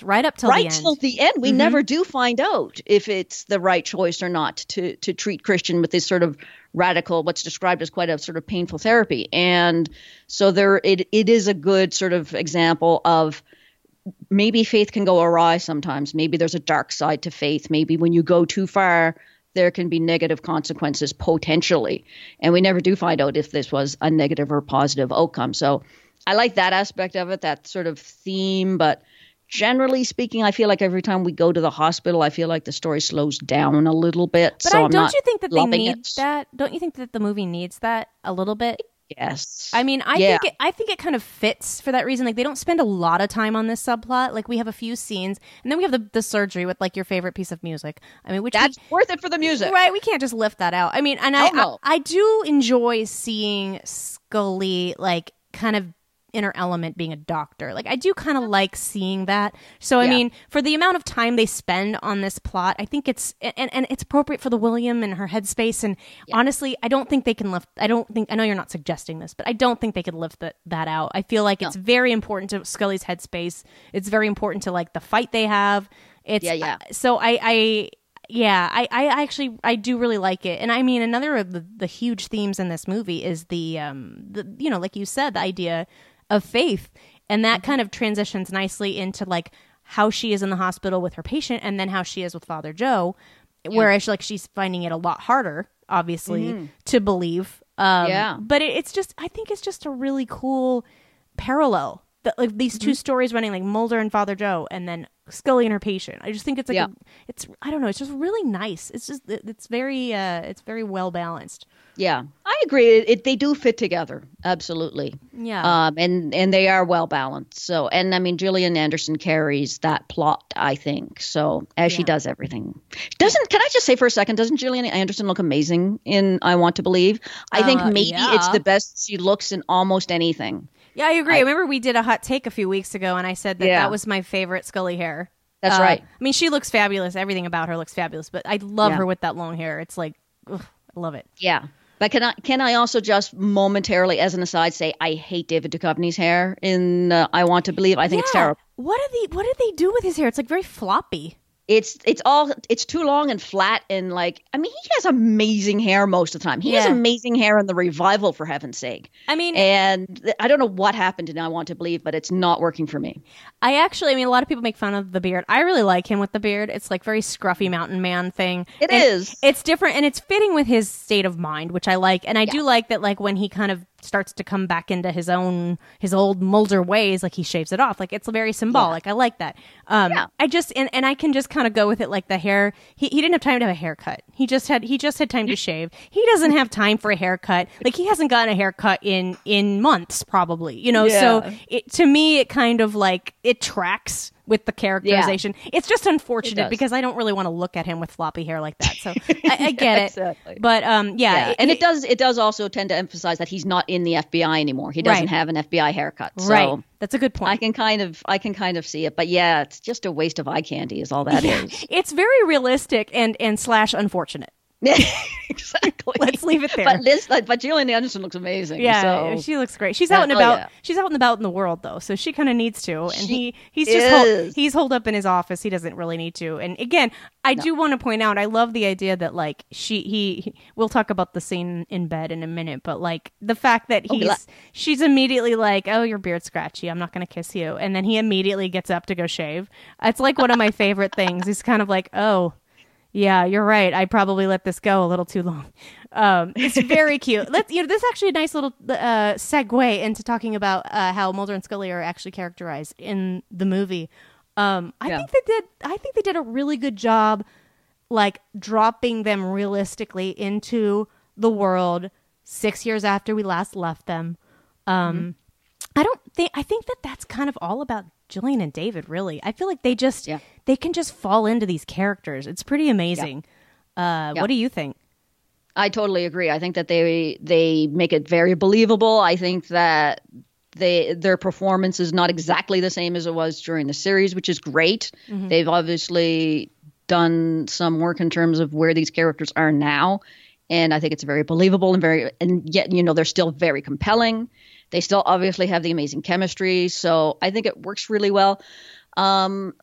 We never do find out if it's the right choice or not to treat Christian with this sort of radical, what's described as quite a sort of painful therapy. And so it is a good sort of example of maybe faith can go awry sometimes. Maybe there's a dark side to faith. Maybe when you go too far, there can be negative consequences potentially. And we never do find out if this was a negative or positive outcome. So I like that aspect of it, that sort of theme. But generally speaking, I feel like every time we go to the hospital, I feel like the story slows down a little bit. But don't you think that they need that? Don't you think that the movie needs that a little bit? Yes. I mean, I think it kind of fits for that reason. Like, they don't spend a lot of time on this subplot. Like, we have a few scenes, and then we have the surgery with like your favorite piece of music. I mean, that's worth it for the music, right? We can't just lift that out. I mean, and I do enjoy seeing Scully like kind of inner element being a doctor. Like, I do kind of like seeing that. So I mean, for the amount of time they spend on this plot, I think it's and it's appropriate for the William and her headspace. And honestly, I don't think they can lift. I know you're not suggesting this, but I don't think they could lift that out. I feel like it's very important to Scully's headspace. It's very important to like the fight they have. It's so I actually do really like it. And I mean, another of the huge themes in this movie is the like you said, the idea of faith, and that kind of transitions nicely into like how she is in the hospital with her patient, and then how she is with Father Joe, whereas like she's finding it a lot harder, obviously, to believe. But it's just, I think it's just a really cool parallel that like these two stories running, like Mulder and Father Joe, and then Scully and her patient. I just think it's like I don't know, it's just really nice. It's just it's very well balanced. Yeah, I agree. They do fit together, absolutely. Yeah, and they are well balanced. So, and I mean, Gillian Anderson carries that plot, I think. So, as she does everything. Can I just say for a second? Doesn't Gillian Anderson look amazing in I Want to Believe? I think maybe it's the best she looks in almost anything. Yeah, I agree. I remember we did a hot take a few weeks ago, and I said that was my favorite Scully hair. That's right. I mean, she looks fabulous. Everything about her looks fabulous. But I love her with that long hair. It's like, I love it. Yeah. But can I also just momentarily, as an aside, say I hate David Duchovny's hair in I Want to Believe. I think it's terrible. What did they do with his hair? It's like very floppy. It's too long and flat, and like, I mean, he has amazing hair most of the time. He has amazing hair in the revival, for heaven's sake. I mean, and I don't know what happened in I Want to Believe, but it's not working for me. I mean, a lot of people make fun of the beard. I really like him with the beard. It's like very scruffy mountain man thing. It is. It's different, and it's fitting with his state of mind, which I like. And I do like that, like, when he kind of starts to come back into his old Mulder ways, like he shaves it off. Like, it's very symbolic. I like that. I just, and I can just kind of go with it, like the hair. He didn't have time to have a haircut. He just had time to shave. He doesn't have time for a haircut. Like, he hasn't gotten a haircut in months, probably, you know? So to me, it kind of like, it tracks with the characterization. It's just unfortunate because I don't really want to look at him with floppy hair like that. So I get it. Exactly. But and it does also tend to emphasize that he's not in the FBI anymore. He doesn't have an FBI haircut. So right. That's a good point. I can kind of see it. But yeah, it's just a waste of eye candy is all that is. It's very realistic and / unfortunate. Exactly. Let's leave it there. But Gillian Anderson looks amazing. Yeah, so. she looks great. She's out and about. Yeah. She's out and about in the world, though, so she kind of needs to. And he's holed up in his office. He doesn't really need to. And again, I do want to point out, I love the idea that like we'll talk about the scene in bed in a minute, but like the fact that she's immediately like, "Oh, your beard's scratchy. I'm not going to kiss you," and then he immediately gets up to go shave. It's like one of my favorite things. He's kind of like, "Oh. Yeah, you're right. I probably let this go a little too long." It's very cute. This is actually a nice little segue into talking about how Mulder and Scully are actually characterized in the movie. I think they did a really good job, like dropping them realistically into the world 6 years after we last left them. I think that's kind of all about Gillian and David, really. I feel like they can just fall into these characters. It's pretty amazing. What do you think? I totally agree. I think that they make it very believable. I think that their performance is not exactly the same as it was during the series, which is great. Mm-hmm. They've obviously done some work in terms of where these characters are now, and I think it's very believable and yet they're still very compelling. They still obviously have the amazing chemistry, so I think it works really well. I'm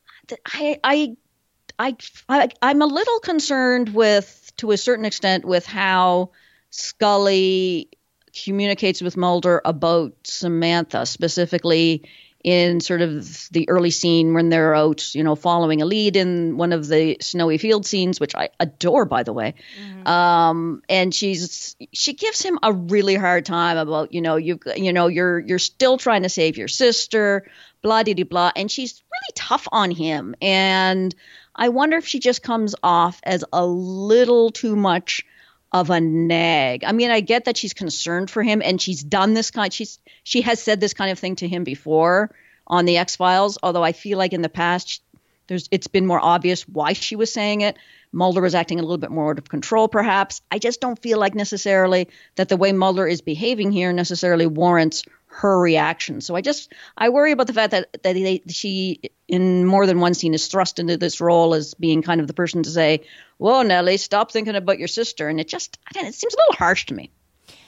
a little concerned to a certain extent, with how Scully communicates with Mulder about Samantha, specifically in sort of the early scene when they're out, following a lead in one of the snowy field scenes, which I adore, by the way. Mm-hmm. And she gives him a really hard time about, you're still trying to save your sister, blah, de blah. And she's really tough on him. And I wonder if she just comes off as a little too much of a nag. I mean, I get that she's concerned for him, and she's done this she has said this kind of thing to him before on the X-Files, although I feel like in the past it's been more obvious why she was saying it. Mulder was acting a little bit more out of control, perhaps. I just don't feel like necessarily that the way Mulder is behaving here necessarily warrants her reaction. So I worry about the fact that she, in more than one scene, is thrust into this role as being kind of the person to say, "Whoa, Nellie, stop thinking about your sister." And it seems a little harsh to me.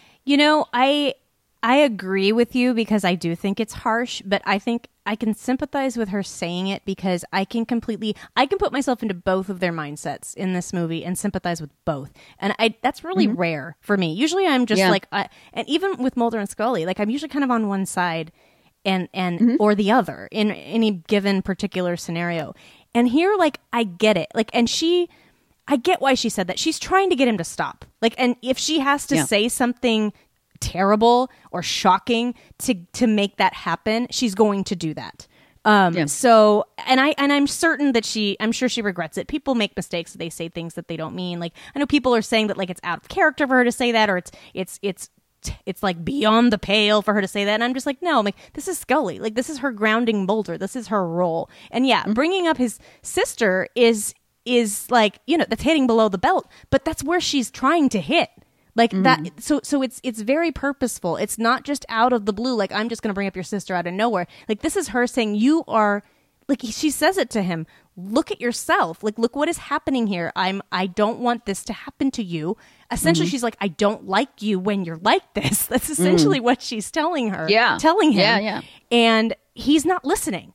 I agree with you, because I do think it's harsh, but I think I can sympathize with her saying it, because I can put myself into both of their mindsets in this movie and sympathize with both. And that's really rare for me. Usually I'm just and even with Mulder and Scully, like I'm usually kind of on one side and or the other in any given particular scenario. And here, like, I get it. Like, and I get why she said that. She's trying to get him to stop. Like, and if she has to say something terrible or shocking to make that happen, she's going to do that. So, and I'm certain that I'm sure she regrets it. People make mistakes. They say things that they don't mean. Like, I know people are saying that, like, it's out of character for her to say that, or it's like beyond the pale for her to say that. And I'm just like, no, like, this is Scully. Like, this is her grounding Mulder. This is her role. And bringing up his sister is like, that's hitting below the belt, but that's where she's trying to hit. Like that, so it's very purposeful. It's not just out of the blue, like, I'm just going to bring up your sister out of nowhere. Like, this is her saying, you are, like, she says it to him, look at yourself. Like, look what is happening here. I don't want this to happen to you. Essentially, she's like, I don't like you when you're like this. That's essentially what she's telling him. Yeah. And he's not listening.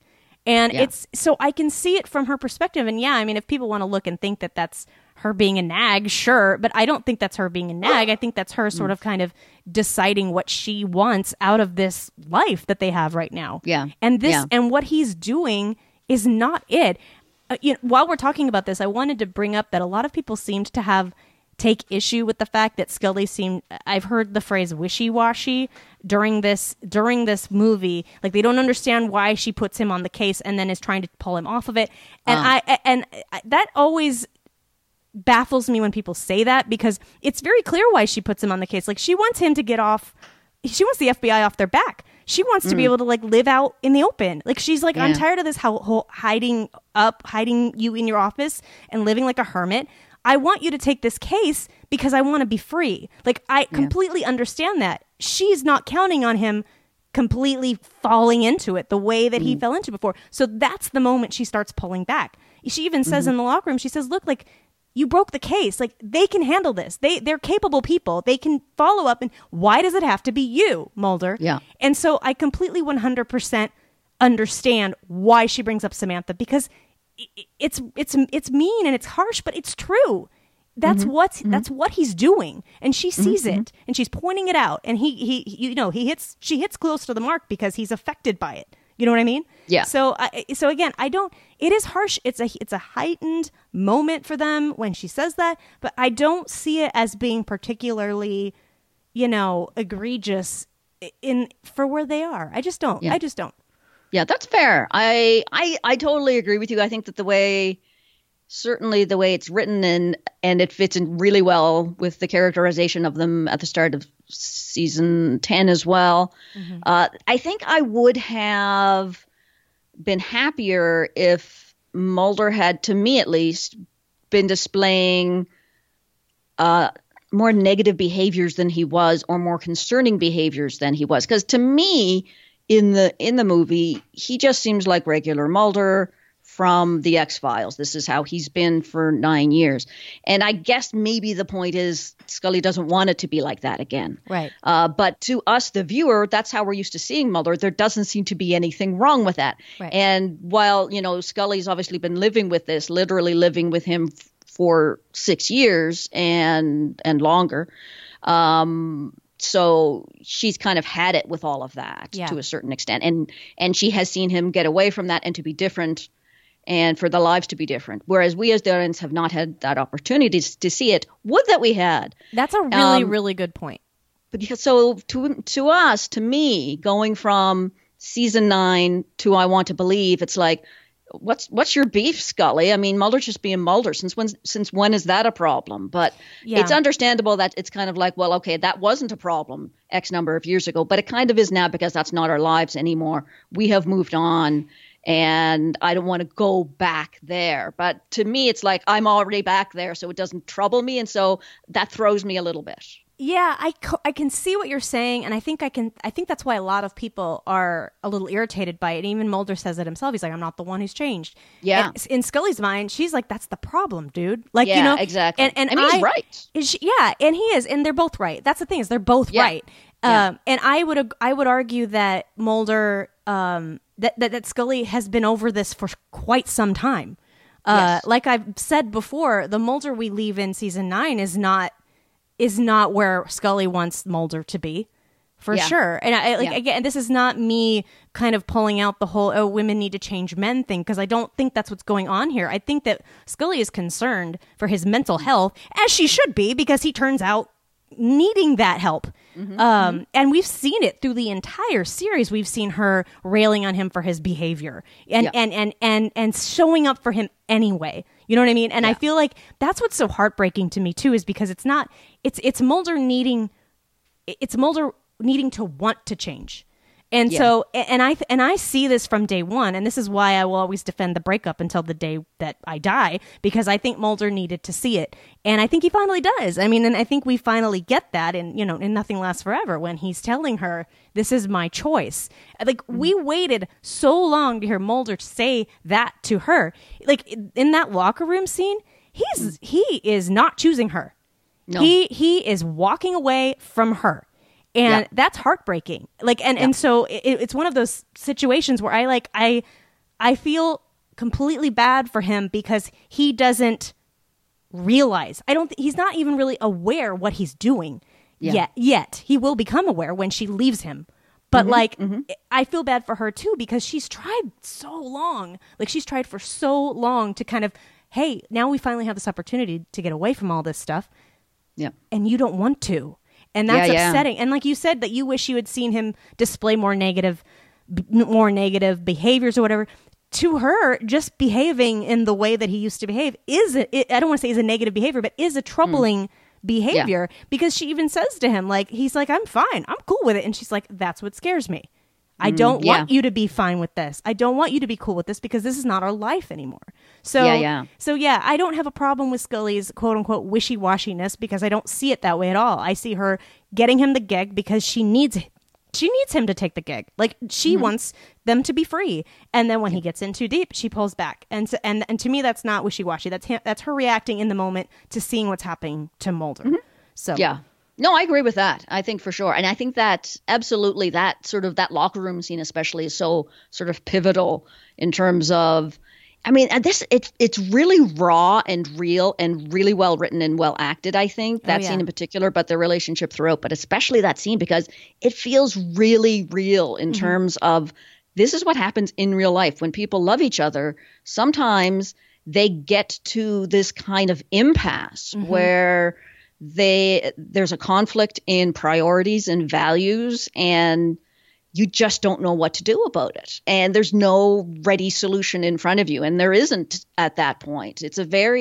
And it's so I can see it from her perspective. And yeah, I mean, if people want to look and think that that's her being a nag, sure. But I don't think that's her being a nag. I think that's her sort of kind of deciding what she wants out of this life that they have right now. Yeah. And and what he's doing is not it. While we're talking about this, I wanted to bring up that a lot of people seemed to take issue with the fact that Scully seemed, I've heard the phrase wishy-washy during this movie. Like, they don't understand why she puts him on the case and then is trying to pull him off of it. And I that always baffles me when people say that, because it's very clear why she puts him on the case. Like, she wants him to get off. She wants the FBI off their back. She wants to be able to like live out in the open. Like, she's like, I'm tired of this whole hiding you in your office and living like a hermit. I want you to take this case because I want to be free. Like, I completely understand that. She's not counting on him completely falling into it the way that he fell into before. So that's the moment she starts pulling back. She even says in the locker room, she says, look, like, you broke the case. Like, they can handle this. They're capable people. They can follow up. And why does it have to be you, Mulder? Yeah. And so I completely 100% understand why she brings up Samantha, because it's mean and it's harsh, but it's true. That's that's what he's doing, and she sees it, and she's pointing it out, and she hits close to the mark because he's affected by it. You know what I mean? Yeah. So again, I don't. It is harsh. It's a heightened moment for them when she says that, but I don't see it as being particularly, egregious for where they are. I just don't. Yeah. I just don't. Yeah, that's fair. I totally agree with you. I think that the way it's written and it fits in really well with the characterization of them at the start of season 10 as well. I think I would have been happier if Mulder had, to me at least, been displaying more negative behaviors than he was, or more concerning behaviors than he was. Because to me, in the movie, he just seems like regular Mulder from the X-Files. This is how he's been for 9 years. And I guess maybe the point is Scully doesn't want it to be like that again. Right. But to us, the viewer, that's how we're used to seeing Mulder. There doesn't seem to be anything wrong with that. Right. And while, Scully's obviously been living with this, literally living with him for 6 years and longer, so she's kind of had it with all of that to a certain extent. And she has seen him get away from that and to be different, and for the lives to be different. Whereas we as the audience have not had that opportunity to see it. Would that we had. That's a really, really good point. But so to us, to me, going from season 9 to I Want to Believe, it's like, what's your beef, Scully? I mean, Mulder's just being Mulder. Since when is that a problem? But it's understandable that it's kind of like, well, okay, that wasn't a problem X number of years ago, but it kind of is now, because that's not our lives anymore. We have moved on, and I don't want to go back there. But to me, it's like I'm already back there, so it doesn't trouble me, and so that throws me a little bit. Yeah, I can see what you're saying, and I think that's why a lot of people are a little irritated by it. And even Mulder says it himself. He's like, I'm not the one who's changed. Yeah. And in Scully's mind, she's like, that's the problem, dude. Like, exactly. And he's right. And he is, and they're both right. That's the thing, is they're both right. And I would argue that Mulder, that Scully has been over this for quite some time. Like I've said before, the Mulder we leave in season 9 is not where Scully wants Mulder to be, for sure. And again, this is not me kind of pulling out the whole, women need to change men thing, because I don't think that's what's going on here. I think that Scully is concerned for his mental health, as she should be, because he turns out needing that help. And we've seen it through the entire series. We've seen her railing on him for his behavior and showing up for him anyway. You know what I mean? And I feel like that's what's so heartbreaking to me too, is because it's Mulder needing to want to change. And so, and I see this from day one, and this is why I will always defend the breakup until the day that I die, because I think Mulder needed to see it, and I think he finally does. I mean, and I think we finally get that in Nothing Lasts Forever, when he's telling her, "This is my choice." Like, we waited so long to hear Mulder say that to her. Like, in that locker room scene, he is not choosing her. No. He is walking away from her. And that's heartbreaking. Like, and so it's one of those situations where I I feel completely bad for him because he doesn't realize. He's not even really aware what he's doing yet. He will become aware when she leaves him. But I feel bad for her too, because she's tried so long. Like, she's tried for so long to kind of, hey, now we finally have this opportunity to get away from all this stuff. Yeah. And you don't want to. And that's upsetting. And like you said, that you wish you had seen him display more negative behaviors or whatever. To her, just behaving in the way that he used to behave I don't want to say is a negative behavior, but is a troubling behavior, because she even says to him, like, he's like, I'm fine, I'm cool with it. And she's like, that's what scares me. I don't want you to be fine with this. I don't want you to be cool with this, because this is not our life anymore. So I don't have a problem with Scully's quote unquote wishy-washiness, because I don't see it that way at all. I see her getting him the gig because she needs him to take the gig. Like, she wants them to be free. And then when he gets in too deep, she pulls back. And to me, that's not wishy-washy. That's her reacting in the moment to seeing what's happening to Mulder. So yeah. No, I agree with that. I think for sure. And I think that absolutely that sort of that locker room scene especially is so sort of pivotal in terms of, I mean, it's really raw and real and really well written and well acted, I think, that scene in particular, but the relationship throughout, but especially that scene, because it feels really real in terms of this is what happens in real life. When people love each other, sometimes they get to this kind of impasse where there's a conflict in priorities and values, and you just don't know what to do about it. And there's no ready solution in front of you. And there isn't at that point. It's a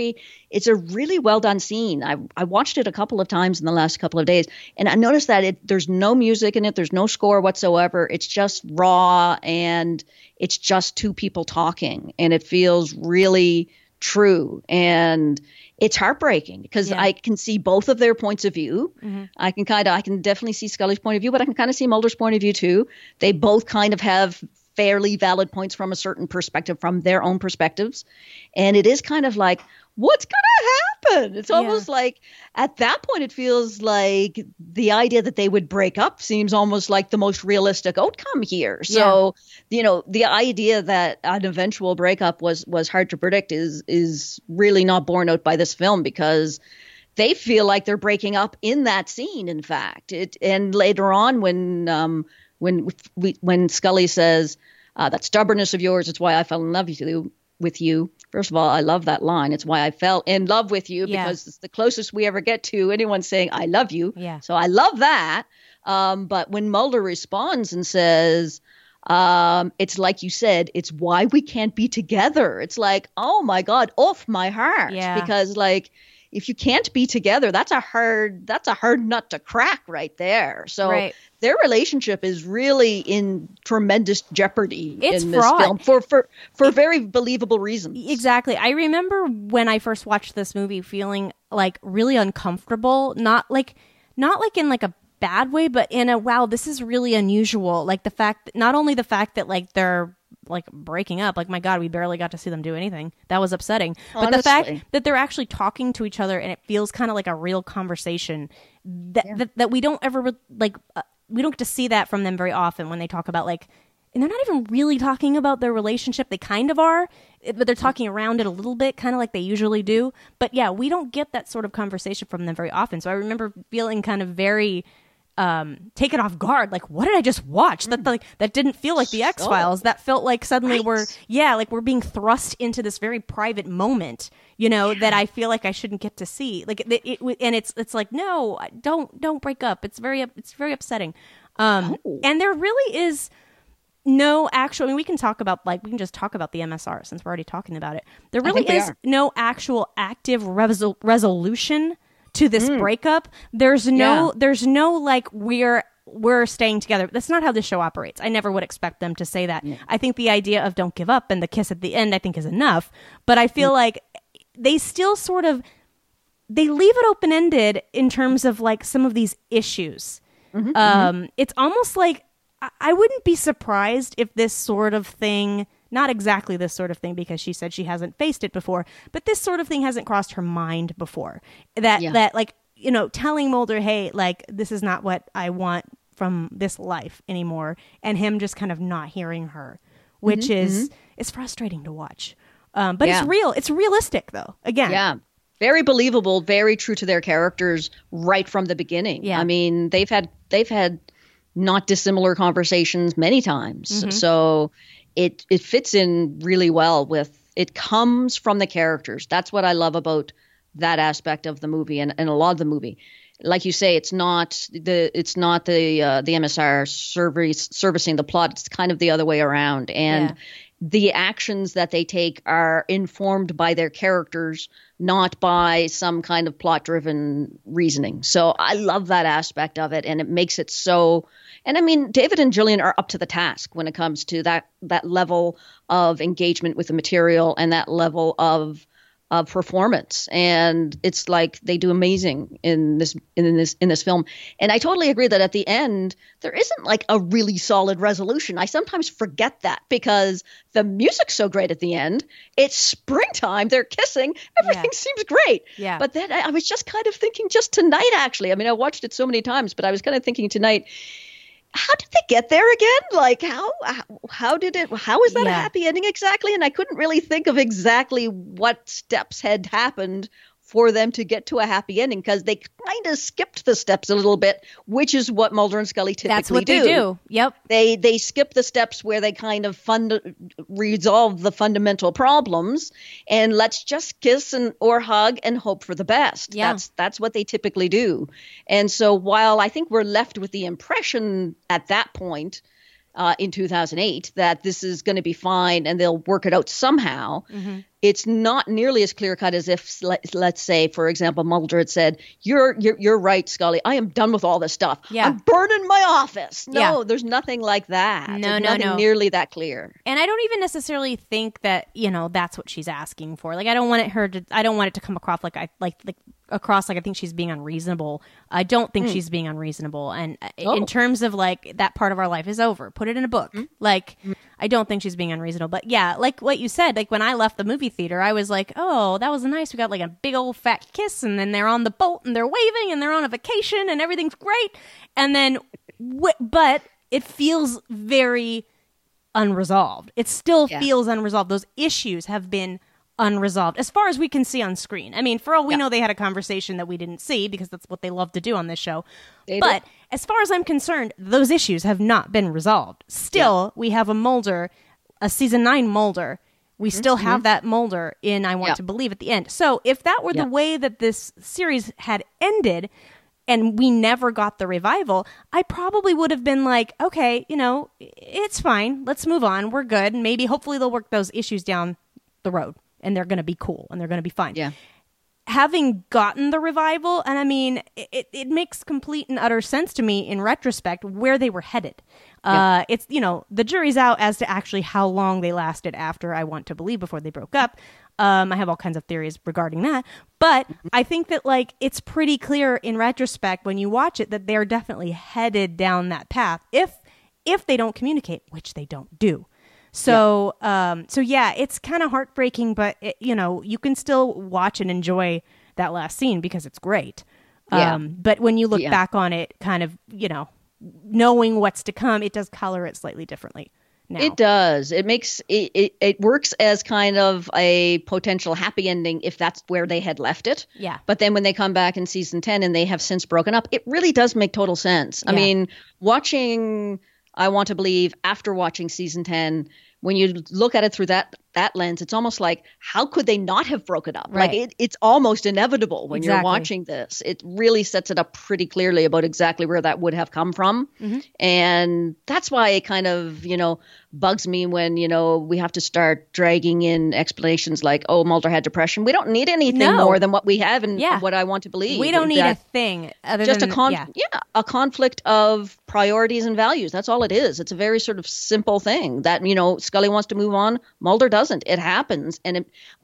really well done scene. I watched it a couple of times in the last couple of days, and I noticed that there's no music in it. There's no score whatsoever. It's just raw, and it's just two people talking, and it feels really true. And it's heartbreaking because I can see both of their points of view. I can definitely see Scully's point of view, but I can kind of see Mulder's point of view too. They both kind of have fairly valid points from a certain perspective, from their own perspectives. And it is kind of like, what's going to happen? It's almost like at that point, it feels like the idea that they would break up seems almost like the most realistic outcome here. So, the idea that an eventual breakup was hard to predict is really not borne out by this film, because they feel like they're breaking up in that scene, in fact. And later on when Scully says, that stubbornness of yours, it's why I fell in love with you. First of all, I love that line. It's why I fell in love with you, because it's the closest we ever get to anyone saying, I love you. Yeah. So I love that. But when Mulder responds and says, it's like you said, it's why we can't be together. It's like, oh my God, off my heart. Yeah. Because like, if you can't be together, that's a hard nut to crack right there. So their relationship is really in tremendous jeopardy in this film for very believable reasons. Exactly. I remember when I first watched this movie feeling like really uncomfortable, not like in like a bad way, but in a, wow, this is really unusual. Like not only the fact that like they're like breaking up, like my God, we barely got to see them do anything. That was upsetting. Honestly. But the fact that they're actually talking to each other and it feels kind of like a real conversation that we don't ever we don't get to see that from them very often when they talk about like, and they're not even really talking about their relationship. They kind of are, but they're talking around it a little bit, kind of like they usually do. But yeah, we don't get that sort of conversation from them very often. So I remember feeling kind of very taken off guard, like, what did I just watch? That didn't feel like the X-Files. That felt like suddenly we're being thrust into this very private moment, that I feel like I shouldn't get to see. Like and it's like, no, don't break up. It's very upsetting. And there really is no actual, I mean, we can just talk about the MSR since we're already talking about it. There really is no actual active resolution to this breakup. There's no like we're staying together. That's not how this show operates. I never would expect them to say that. Yeah. I think the idea of don't give up and the kiss at the end, I think, is enough. But I feel like they still sort of, they leave it open-ended in terms of like some of these issues. It's almost like I wouldn't be surprised if this sort of thing, not exactly this sort of thing, because she said she hasn't faced it before, but this sort of thing hasn't crossed her mind before. That like, telling Mulder, hey, like, this is not what I want from this life anymore, and him just kind of not hearing her, which is is frustrating to watch. But it's real. It's realistic, though. Again. Yeah. Very believable, very true to their characters right from the beginning. Yeah. I mean, they've had not dissimilar conversations many times. So it fits in really well it comes from the characters. That's what I love about that aspect of the movie and a lot of the movie. Like you say, it's not the MSR servicing the plot. It's kind of the other way around. And the actions that they take are informed by their characters, not by some kind of plot-driven reasoning. So I love that aspect of it, and it makes it so. And I mean, David and Gillian are up to the task when it comes to that level of engagement with the material and that level of performance, and it's like they do amazing in this film. And I totally agree that at the end there isn't like a really solid resolution. I sometimes forget that because the music's so great at the end. It's springtime, they're kissing, everything seems great. Yeah. But then I was just kind of thinking just tonight, actually. I mean, I watched it so many times, but I was kind of thinking tonight, how did they get there again? Like how is that a happy ending exactly? And I couldn't really think of exactly what steps had happened for them to get to a happy ending, because they kind of skipped the steps a little bit, which is what Mulder and Scully typically do. That's what they do. Yep. They skip the steps where they kind of resolve the fundamental problems, and let's just kiss or hug and hope for the best. Yeah. That's what they typically do. And so while I think we're left with the impression at that point in 2008 that this is going to be fine and they'll work it out somehow, it's not nearly as clear cut as if, let's say, for example, Mulder had said, "You're right, Scully. I am done with all this stuff. Yeah. I'm burning my office." No, there's nothing like that. There's nothing nearly that clear. And I don't even necessarily think that that's what she's asking for. Like, I don't want it to come across like I think she's being unreasonable. I don't think she's being unreasonable. And in terms of like that part of our life is over, put it in a book. I don't think she's being unreasonable. But yeah, like what you said, like when I left the movie theater, I was like, oh, that was nice. We got like a big old fat kiss, and then they're on the boat and they're waving and they're on a vacation and everything's great. And then, but it feels very unresolved. It still feels unresolved. Those issues have been unresolved as far as we can see on screen. I mean, for all we know, they had a conversation that we didn't see because that's what they love to do on this show. But as far as I'm concerned, those issues have not been resolved. Still, we have a season 9 Mulder. We still have that Mulder in I Want to Believe at the end. So if that were the way that this series had ended and we never got the revival, I probably would have been like, okay, it's fine. Let's move on. We're good. Maybe hopefully they'll work those issues down the road. And they're going to be cool, and they're going to be fine. Yeah. Having gotten the revival, and I mean, it makes complete and utter sense to me in retrospect where they were headed. It's, the jury's out as to actually how long they lasted after I Want to Believe before they broke up. I have all kinds of theories regarding that. But I think that, like, it's pretty clear in retrospect when you watch it that they're definitely headed down that path if they don't communicate, which they don't do. So, it's kind of heartbreaking, but you can still watch and enjoy that last scene because it's great. But when you look back on it, kind of, knowing what's to come, it does color it slightly differently now. It does. It makes it works as kind of a potential happy ending if that's where they had left it. Yeah. But then when they come back in season 10 and they have since broken up, it really does make total sense. I mean, watching I Want to Believe after watching season 10, when you look at it through that lens, it's almost like, how could they not have broken up? Right. Like it's almost inevitable when you're watching this. It really sets it up pretty clearly about exactly where that would have come from. And that's why it kind of, bugs me when, we have to start dragging in explanations like, oh, Mulder had depression. We don't need anything more than what we have and what I Want to Believe. We don't need a thing other just than a conflict of priorities and values. That's all it is. It's a very sort of simple thing that, Scully wants to move on. Mulder doesn't. It happens. And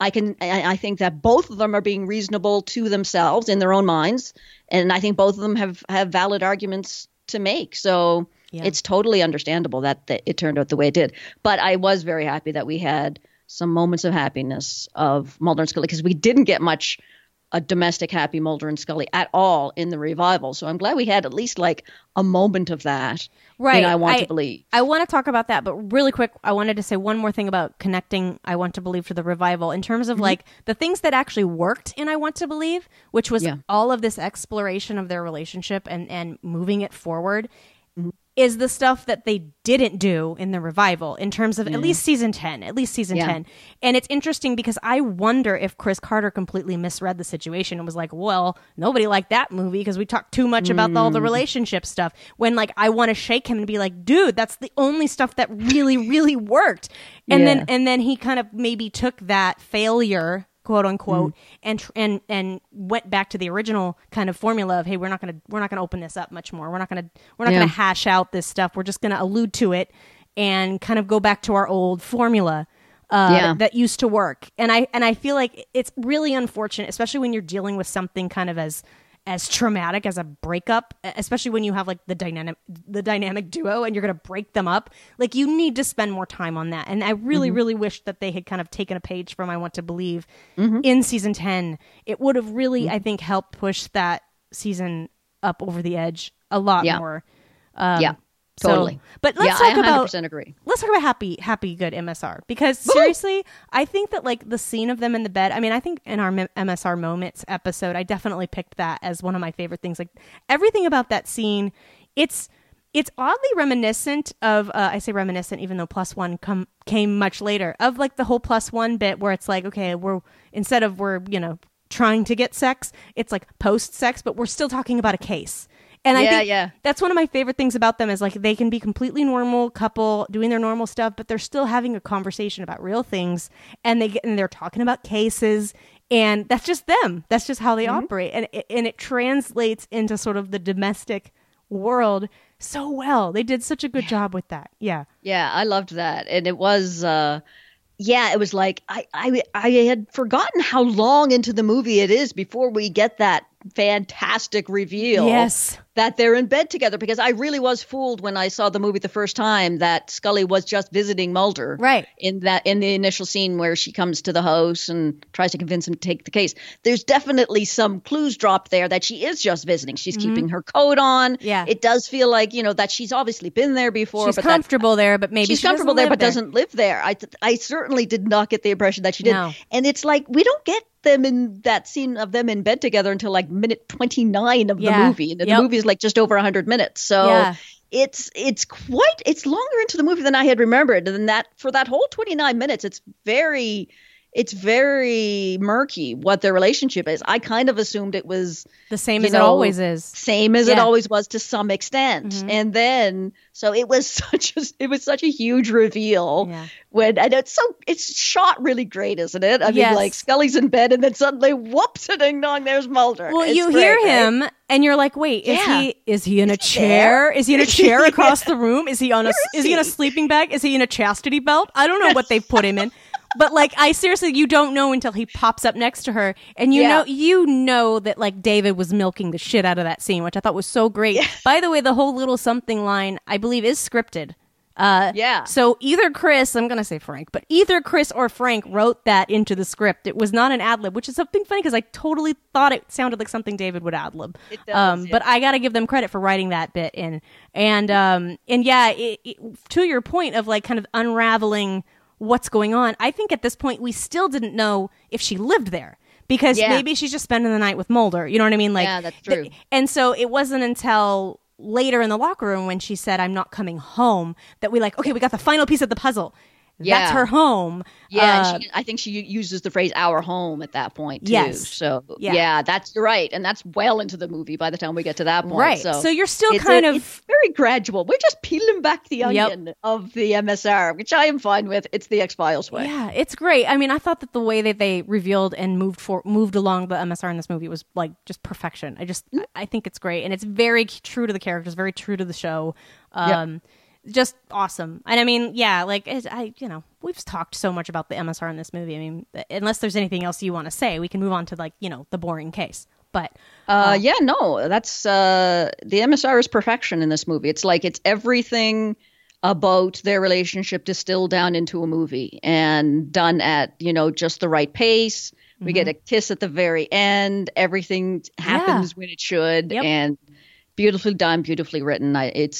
I think that both of them are being reasonable to themselves in their own minds. And I think both of them have valid arguments to make. So it's totally understandable that it turned out the way it did. But I was very happy that we had some moments of happiness of Mulder and Scully, because we didn't get much a domestic happy Mulder and Scully at all in the revival. So I'm glad we had at least like a moment of that. Right. I Want to Believe. I want to talk about that, but really quick, I wanted to say one more thing about connecting I Want to Believe to the revival in terms of like the things that actually worked in I Want to Believe, which was all of this exploration of their relationship and moving it forward. Is the stuff that they didn't do in the revival in terms of at least season 10. And it's interesting because I wonder if Chris Carter completely misread the situation and was like, well, nobody liked that movie because we talked too much about all the relationship stuff. When like I want to shake him and be like, dude, that's the only stuff that really, really worked. And then he kind of maybe took that failure, quote unquote, and went back to the original kind of formula of, hey, we're not gonna open this up much more. We're not gonna hash out this stuff. We're just gonna allude to it and kind of go back to our old formula that used to work. And I feel like it's really unfortunate, especially when you're dealing with something kind of as traumatic as a breakup, especially when you have like the dynamic duo and you're going to break them up. Like you need to spend more time on that. And I really, really wish that they had kind of taken a page from I Want to Believe in season 10. It would have really, I think, helped push that season up over the edge a lot more. Totally. But let's talk about 100% agree. Let's talk about happy good MSR, because seriously, I think that like the scene of them in the bed. I mean, I think in our MSR Moments episode, I definitely picked that as one of my favorite things. Like everything about that scene, it's oddly reminiscent of I say reminiscent, even though plus one came much later, of like the whole plus one bit where it's like, okay, we're trying to get sex, it's like post sex, but we're still talking about a case. And I think that's one of my favorite things about them is like they can be completely normal couple doing their normal stuff, but they're still having a conversation about real things, and they're talking about cases, and that's just them. That's just how they operate, and it translates into sort of the domestic world so well. They did such a good job with that. Yeah, I loved that, and it was. It was like I had forgotten how long into the movie it is before we get that fantastic reveal that they're in bed together, because I really was fooled when I saw the movie the first time that Scully was just visiting Mulder in the initial scene where she comes to the house and tries to convince him to take the case. There's definitely some clues dropped there that she is just visiting. She's keeping her coat on. It does feel like, that she's obviously been there before. She's comfortable there, but maybe she's comfortable there, but doesn't live there. I certainly did not get the impression that she did. No. And it's like we don't get them in that scene of them in bed together until like minute 29 of the movie, and the movie is like just over 100 minutes, so it's longer into the movie than I had remembered, and that for that whole 29 minutes it's very murky what their relationship is. I kind of assumed it was the same as it always is. Same as it always was to some extent. And then so it was such a huge reveal when, and it's shot really great, isn't it? I mean, like Scully's in bed and then suddenly whoops, a ding dong, there's Mulder. Well, you hear him and you're like, wait, is he in a chair? Is he in a chair across the room? Is he in a sleeping bag? Is he in a chastity belt? I don't know what they've put him in. But like, I seriously, you don't know until he pops up next to her, and you know that like David was milking the shit out of that scene, which I thought was so great. By the way, the whole little something line, I believe, is scripted. So either Chris, I'm gonna say Frank, but either Chris or Frank wrote that into the script. It was not an ad lib, which is something funny because I totally thought it sounded like something David would ad lib. It does, but I gotta give them credit for writing that bit in, and to your point of like kind of unraveling what's going on, I think at this point we still didn't know if she lived there, because maybe she's just spending the night with Mulder. You know what I mean? Like, that's true. And so it wasn't until later in the locker room when she said, "I'm not coming home," that we we got the final piece of the puzzle. That's her home. And I think she uses the phrase "our home" at that point too. Yes. So you're right, and that's well into the movie by the time we get to that point. Right. So you're still it's very gradual. We're just peeling back the onion of the MSR, which I am fine with. It's the X-Files way. Yeah, it's great. I mean, I thought that the way that they revealed and moved along the MSR in this movie was like just perfection. I think it's great, and it's very true to the characters, very true to the show. Just awesome. And I mean, we've talked so much about the MSR in this movie. I mean, unless there's anything else you want to say, we can move on to the boring case. But that's the MSR is perfection in this movie. It's like it's everything about their relationship distilled down into a movie and done at just the right pace We get a kiss at the very end. Everything happens when it should, and beautifully done, beautifully written.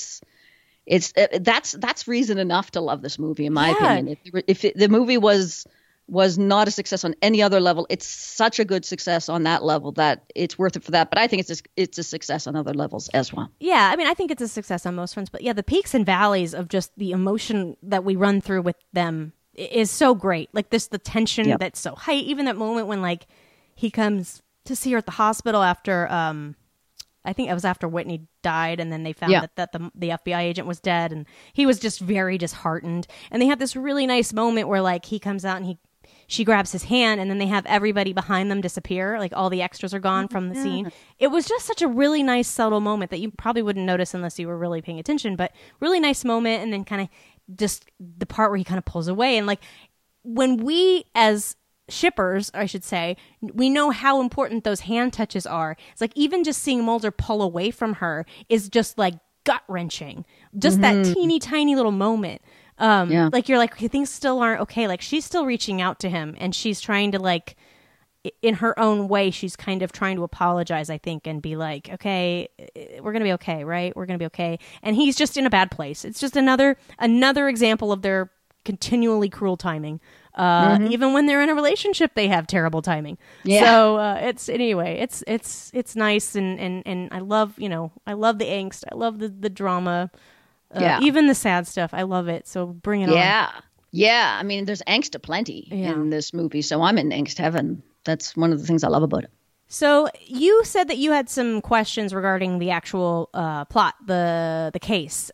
That's reason enough to love this movie, in my opinion. If the movie was not a success on any other level, it's such a good success on that level that it's worth it for that. But I think it's a success on other levels as well. Yeah, I mean, I think it's a success on most fronts. But yeah, the peaks and valleys of just the emotion that we run through with them is so great. Like the tension that's so high. Even that moment when like he comes to see her at the hospital after, I think it was after Whitney died, and then they found that the FBI agent was dead, and he was just very disheartened. And they have this really nice moment where like he comes out and she grabs his hand, and then they have everybody behind them disappear. Like all the extras are gone from the scene. It was just such a really nice, subtle moment that you probably wouldn't notice unless you were really paying attention, but really nice moment. And then kind of just the part where he kind of pulls away. And like when we as shippers, I should say, we know how important those hand touches are. It's like even just seeing Mulder pull away from her is just like gut wrenching. Just that teeny tiny little moment. Like you're like, things still aren't okay. Like she's still reaching out to him, and she's trying to like, in her own way, she's kind of trying to apologize, I think, and be like, okay, we're gonna be okay, right? We're gonna be okay. And he's just in a bad place. It's just another example of their continually cruel timing. Even when they're in a relationship, they have terrible timing. So it's nice, and I love the angst. I love the drama. Even the sad stuff. I love it. So bring it on. Yeah. I mean, there's angst aplenty in this movie. So I'm in angst heaven. That's one of the things I love about it. So you said that you had some questions regarding the actual plot, the case.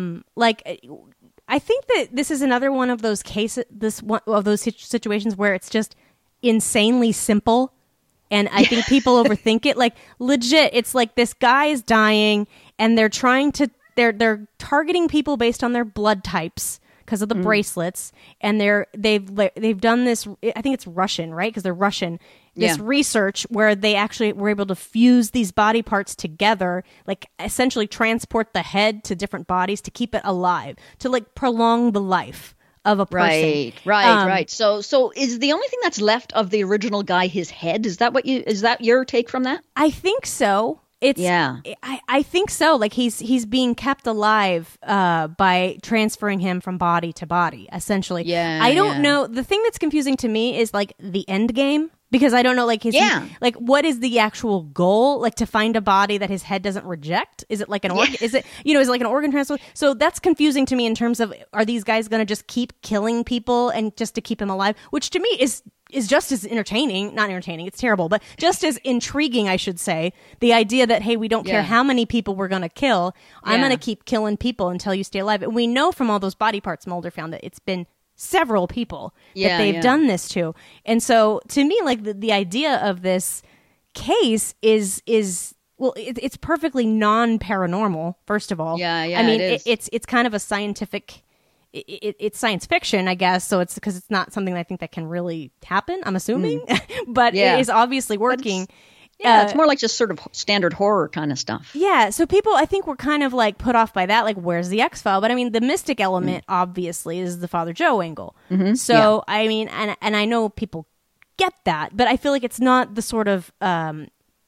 I think that this is another one of those cases, situations where it's just insanely simple. And I think people overthink it. Like legit, it's like this guy is dying, and they're they're targeting people based on their blood types because of the bracelets, and they've done this. I think it's Russian, right? Because they're Russian. This research where they actually were able to fuse these body parts together, like essentially transport the head to different bodies to keep it alive, to like prolong the life of a person. Right. So is the only thing that's left of the original guy his head? Is that your take from that? I think so. I think so. Like he's being kept alive by transferring him from body to body, essentially. I don't know. The thing that's confusing to me is like the end game, because I don't know, like like what is the actual goal? Like to find a body that his head doesn't reject? Is it like an organ? Is it like an organ transfer? So that's confusing to me in terms of, are these guys going to just keep killing people and just to keep him alive? Which to me is just as not entertaining, it's terrible, but just as intriguing, I should say. The idea that, hey, we don't care how many people we're going to kill. I'm going to keep killing people until you stay alive. And we know from all those body parts Mulder found that it's been several people that they've done this to. And so to me, like the idea of this case is well, it's perfectly non-paranormal, first of all. I mean, it's kind of a scientific... It's science fiction, I guess, so it's because it's not something I think that can really happen, I'm assuming, but it is obviously working. It's more like just sort of standard horror kind of stuff. Yeah, so people, I think, were kind of like put off by that, like, where's the X-File? But I mean, the mystic element, obviously, is the Father Joe angle. So, I mean, and I know people get that, but I feel like it's not the sort of the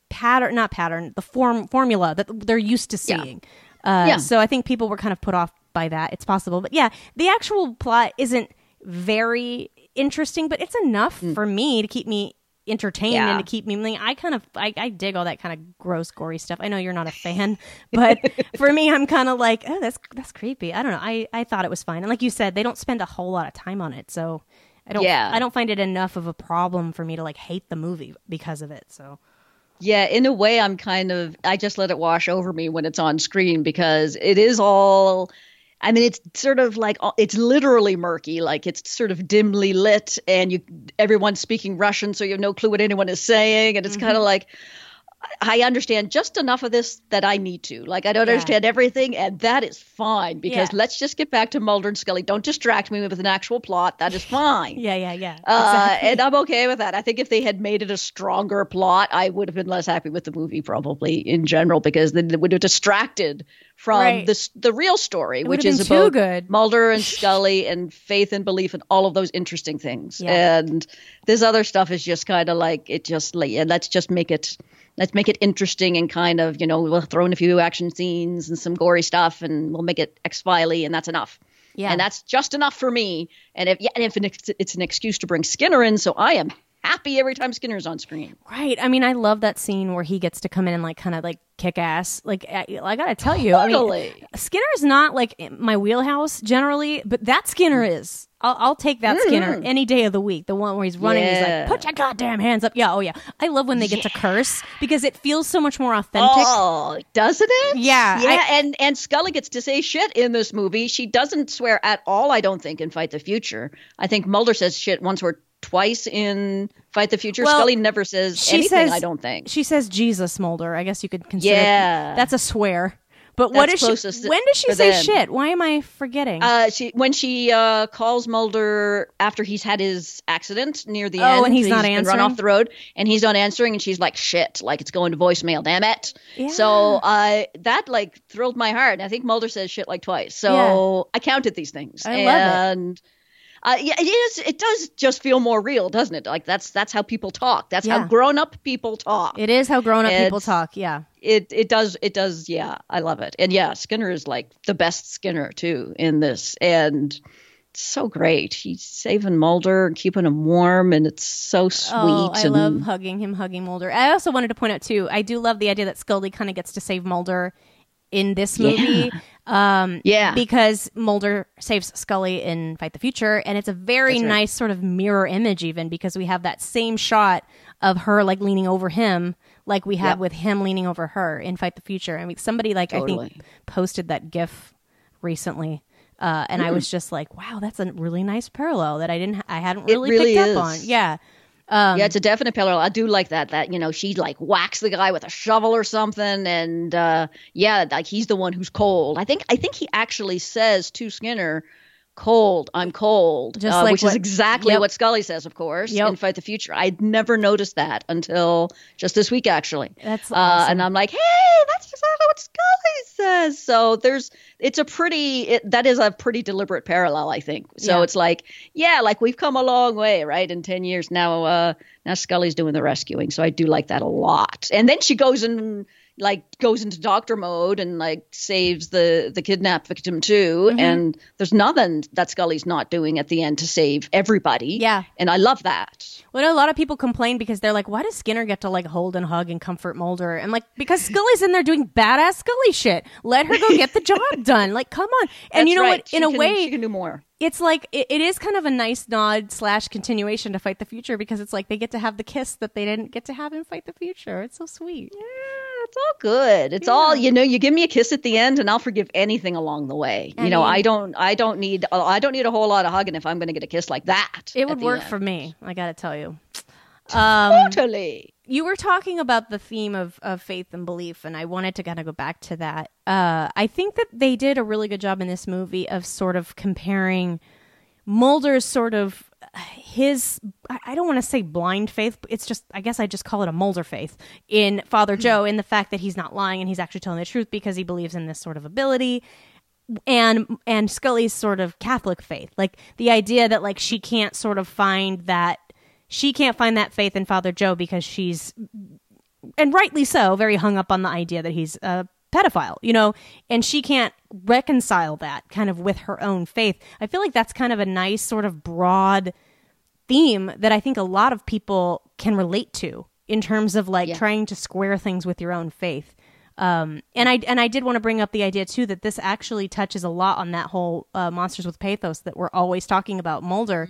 formula that they're used to seeing. So I think people were kind of put off by that. It's possible. But yeah, the actual plot isn't very interesting, but it's enough for me to keep me entertained and to keep me like, I dig all that kind of gross, gory stuff. I know you're not a fan, but for me, I'm kind of like, oh, that's creepy. I don't know. I thought it was fine. And like you said, they don't spend a whole lot of time on it. So I don't find it enough of a problem for me to like hate the movie because of it. So yeah, in a way, I just let it wash over me when it's on screen, because it is all, I mean, it's sort of like, it's literally murky, like it's sort of dimly lit, and everyone's speaking Russian, so you have no clue what anyone is saying. And it's kind of like, I understand just enough of this that I need to. Like, I don't understand everything, and that is fine, because let's just get back to Mulder and Scully. Don't distract me with an actual plot. That is fine. Yeah. Exactly. And I'm okay with that. I think if they had made it a stronger plot, I would have been less happy with the movie, probably, in general, because then it would have distracted from the real story, which is about Mulder and Scully and faith and belief and all of those interesting things. Yeah. And this other stuff is just kind of like, let's make it interesting and kind of, we'll throw in a few action scenes and some gory stuff, and we'll make it X-Filey, and that's enough. Yeah. And that's just enough for me. And if it's an excuse to bring Skinner in, so I am happy every time Skinner's on screen. Right. I mean, I love that scene where he gets to come in and like kind of like kick ass. Like, I gotta tell you, totally. I mean, Skinner's not like my wheelhouse generally, but that Skinner is. I'll take that Skinner any day of the week. The one where he's running, he's like, put your goddamn hands up. Yeah, oh yeah. I love when they get to curse, because it feels so much more authentic. Oh, doesn't it? Yeah. Yeah, and Scully gets to say shit in this movie. She doesn't swear at all, I don't think, in Fight the Future. I think Mulder says shit once or twice in Fight the Future. Well, Scully never says anything, I don't think. She says Jesus, Mulder. I guess you could consider that's a swear. But when does she say shit? Why am I forgetting? When she calls Mulder after he's had his accident near the end. And he's not answering. Run off the road, and he's not answering, and she's like, shit, like it's going to voicemail, damn it. Yeah. So that like thrilled my heart. And I think Mulder says shit like twice. So I counted these things. I love it. It is. It does just feel more real, doesn't it? Like that's how people talk. That's how grown-up people talk. It is how grown-up people talk. Yeah. It does. Yeah, I love it. And yeah, Skinner is like the best Skinner too in this, and it's so great. He's saving Mulder and keeping him warm, and it's so sweet. Oh, I love hugging Mulder. I also wanted to point out too, I do love the idea that Scully kind of gets to save Mulder in this movie. Because Mulder saves Scully in Fight the Future, and it's a very nice sort of mirror image, even because we have that same shot of her like leaning over him, like we had with him leaning over her in Fight the Future. I mean, somebody I think posted that GIF recently, and I was just like, wow, that's a really nice parallel that I hadn't really picked up on. Yeah. It's a definite parallel. I do like that she like whacks the guy with a shovel or something, and like he's the one who's cold. I think he actually says to Skinner, cold, I'm cold, which is exactly what Scully says, of course, in Fight the Future. I'd never noticed that until just this week, actually. That's awesome. And I'm like, hey, that's exactly what Scully says. So that is a pretty deliberate parallel, I think. So it's like, like we've come a long way, right? In 10 years now Scully's doing the rescuing. So I do like that a lot. And then she goes into doctor mode and like saves the kidnapped victim too. Mm-hmm. And there's nothing that Scully's not doing at the end to save everybody. Yeah. And I love that. Well, a lot of people complain because they're like, why does Skinner get to like hold and hug and comfort Mulder? And like, because Scully's in there doing badass Scully shit. Let her go get the job done. Like, come on. And you know what? In a way, she can do more. It's like, it is kind of a nice nod / continuation to Fight the Future, because it's like they get to have the kiss that they didn't get to have in Fight the Future. It's so sweet. Yeah. It's all good. It's all, you give me a kiss at the end and I'll forgive anything along the way. I don't need a whole lot of hugging if I'm going to get a kiss like that. It would work for me. I got to tell you. Totally. You were talking about the theme of faith and belief, and I wanted to kind of go back to that. I think that they did a really good job in this movie of sort of comparing Mulder's sort of his, I don't want to say blind faith, but it's just, I guess I just call it a Mulder faith in Father Joe, in the fact that he's not lying and he's actually telling the truth because he believes in this sort of ability, and Scully's sort of Catholic faith, like the idea that like she can't find that faith in Father Joe because she's, and rightly so, very hung up on the idea that he's a pedophile, and she can't reconcile that kind of with her own faith. I feel like that's kind of a nice sort of broad theme that I think a lot of people can relate to in terms of like trying to square things with your own faith. And I did want to bring up the idea too that this actually touches a lot on that whole Monsters with Pathos that we're always talking about, Mulder,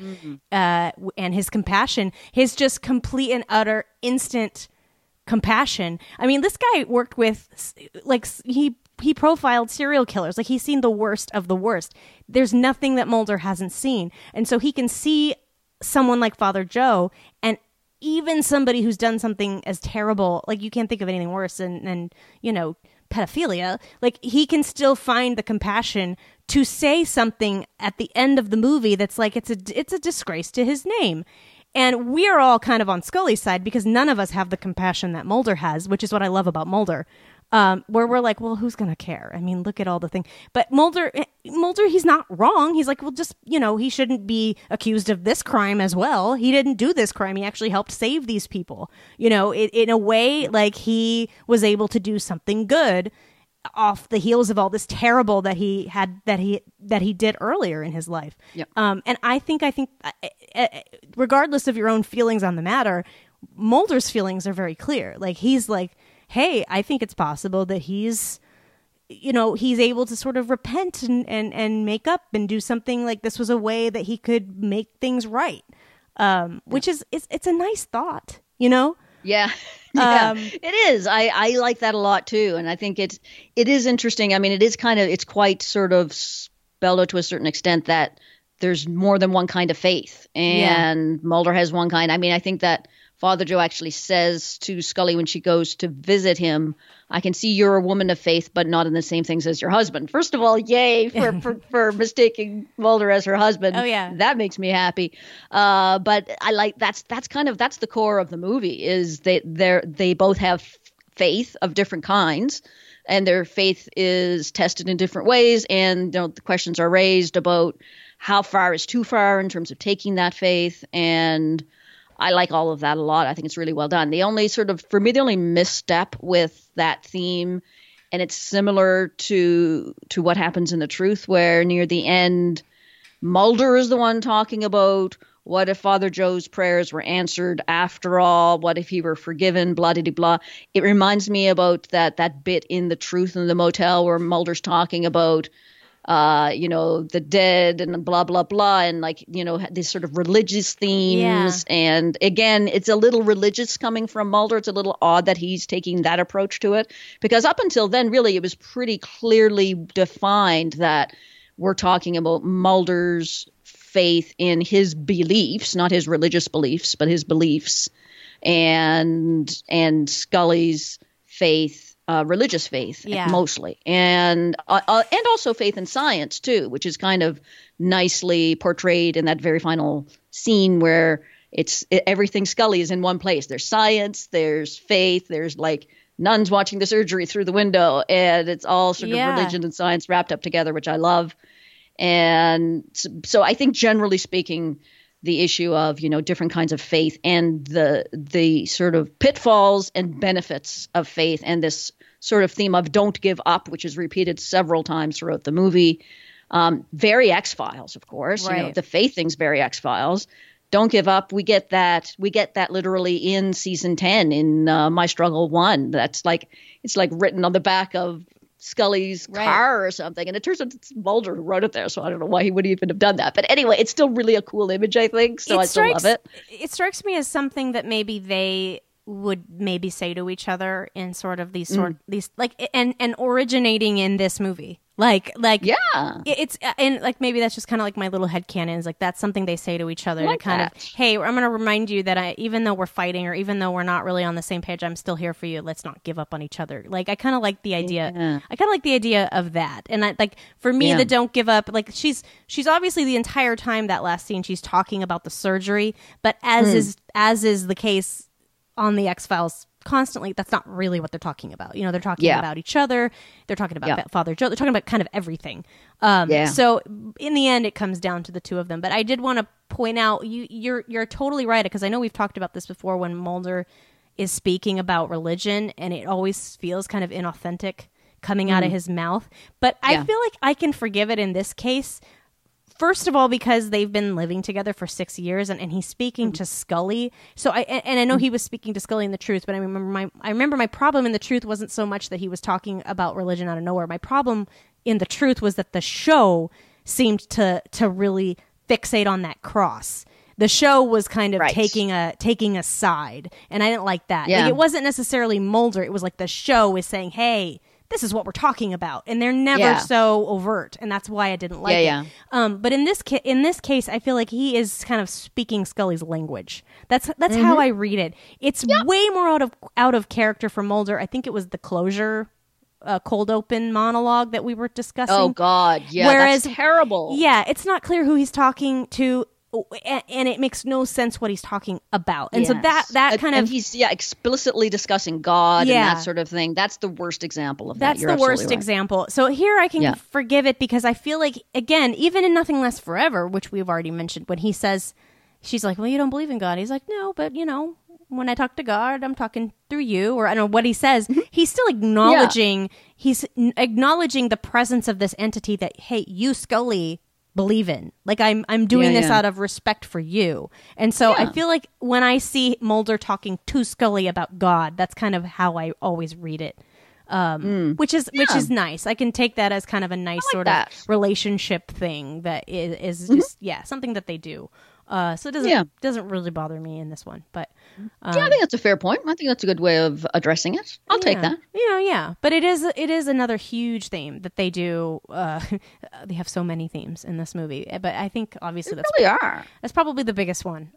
and his compassion, his just complete and utter instant compassion. I mean, this guy worked with, like, he profiled serial killers. Like, he's seen the worst of the worst. There's nothing that Mulder hasn't seen. And so he can see someone like Father Joe, and even somebody who's done something as terrible, like you can't think of anything worse than you know, pedophilia, like he can still find the compassion to say something at the end of the movie that's like, it's a disgrace to his name. And we're all kind of on Scully's side because none of us have the compassion that Mulder has, which is what I love about Mulder. Where we're like, well, who's going to care? I mean, look at all the things. But Mulder, he's not wrong. He's like, well, just, you know, he shouldn't be accused of this crime as well. He didn't do this crime. He actually helped save these people. You know, in a way, like he was able to do something good off the heels of all this terrible that he did earlier in his life. Yep. And I think regardless of your own feelings on the matter, Mulder's feelings are very clear. Like he's like, hey, I think it's possible that he's able to sort of repent and make up and do something, like this was a way that he could make things right. Which is it's a nice thought, you know? Yeah. It is. I like that a lot too. And I think it is interesting. I mean, it's quite sort of spelled out to a certain extent that there's more than one kind of faith, and Mulder has one kind. I mean, I think that Father Joe actually says to Scully when she goes to visit him, I can see you're a woman of faith, but not in the same things as your husband. First of all, yay for mistaking Mulder as her husband. Oh, yeah. That makes me happy. But I like, that's the core of the movie, is they both have faith of different kinds, and their faith is tested in different ways. And the questions are raised about how far is too far in terms of taking that faith. And I like all of that a lot. I think it's really well done. The only misstep with that theme, and it's similar to what happens in The Truth, where near the end, Mulder is the one talking about, what if Father Joe's prayers were answered after all? What if he were forgiven? Blah, blah, blah. It reminds me about that bit in The Truth in the motel where Mulder's talking about the dead and blah, blah, blah. And these sort of religious themes. Yeah. And again, it's a little religious coming from Mulder. It's a little odd that he's taking that approach to it, because up until then, really, it was pretty clearly defined that we're talking about Mulder's faith in his beliefs, not his religious beliefs, but his beliefs, and Scully's faith, religious faith, mostly, and also faith in science too, which is kind of nicely portrayed in that very final scene where everything Scully is in one place. There's science, there's faith, there's like nuns watching the surgery through the window, and it's all sort of religion and science wrapped up together, which I love. And so I think generally speaking, the issue of, different kinds of faith and the sort of pitfalls and benefits of faith, and this sort of theme of don't give up, which is repeated several times throughout the movie. Very X-Files, of course. Right. The faith thing's very X-Files. Don't give up. We get that literally in season 10 in My Struggle 1. That's like, it's like written on the back of Scully's car or something, and it turns out it's Mulder who wrote it there, so I don't know why he would even have done that. But anyway, it's still really a cool image, I think, so I still love it. It strikes me as something that maybe they would maybe say to each other in sort of these and originating in this movie. It's and like maybe that's just kind of like my little headcanon, is like that's something they say to each other to kind of, hey, I'm going to remind you that even though we're fighting, or even though we're not really on the same page, I'm still here for you. Let's not give up on each other. Like I kind of like the idea. Yeah. I kind of like the idea of that. And I like, for me, the don't give up. Like she's obviously the entire time, that last scene, she's talking about the surgery, but as is the case on the X-Files constantly, that's not really what they're talking about. They're talking about each other. They're talking about Father Joe. They're talking about kind of everything. So in the end, it comes down to the two of them. But I did want to point out, you're totally right, because I know we've talked about this before when Mulder is speaking about religion, and it always feels kind of inauthentic coming out of his mouth. But I feel like I can forgive it in this case. First of all, because they've been living together for 6 years, and he's speaking to Scully. So I know he was speaking to Scully in The Truth, but I remember my problem in The Truth wasn't so much that he was talking about religion out of nowhere. My problem in The Truth was that the show seemed to really fixate on that cross. The show was kind of taking a side, and I didn't like that. Yeah. Like, it wasn't necessarily Mulder. It was like the show is saying, hey, this is what we're talking about, and they're never so overt, and that's why I didn't like it. But in this case, I feel like he is kind of speaking Scully's language. That's how I read it. It's way more out of character for Mulder. I think it was the closure, cold open monologue that we were discussing. Oh God, yeah, whereas, that's terrible. Yeah, it's not clear who he's talking to. And it makes no sense what he's talking about. And so that kind of... he's explicitly discussing God and that sort of thing. That's the worst example of that. That's the worst example. So here I can forgive it because I feel like, again, even in Nothing Lasts Forever, which we've already mentioned, when he says, she's like, well, you don't believe in God. He's like, no, but when I talk to God, I'm talking through you, or I don't know what he says. He's still acknowledging, the presence of this entity that, hey, you, Scully, believe in. Like, I'm doing this out of respect for you. And so I feel like when I see Mulder talking to Scully about God, that's kind of how I always read it. Which is nice. I can take that as kind of a nice sort of relationship thing that is just something that they do. So it doesn't really bother me in this one, but I think that's a fair point. I think that's a good way of addressing it. I'll take that. But it is another huge theme that they do. They have so many themes in this movie, but I think obviously that's probably the biggest one.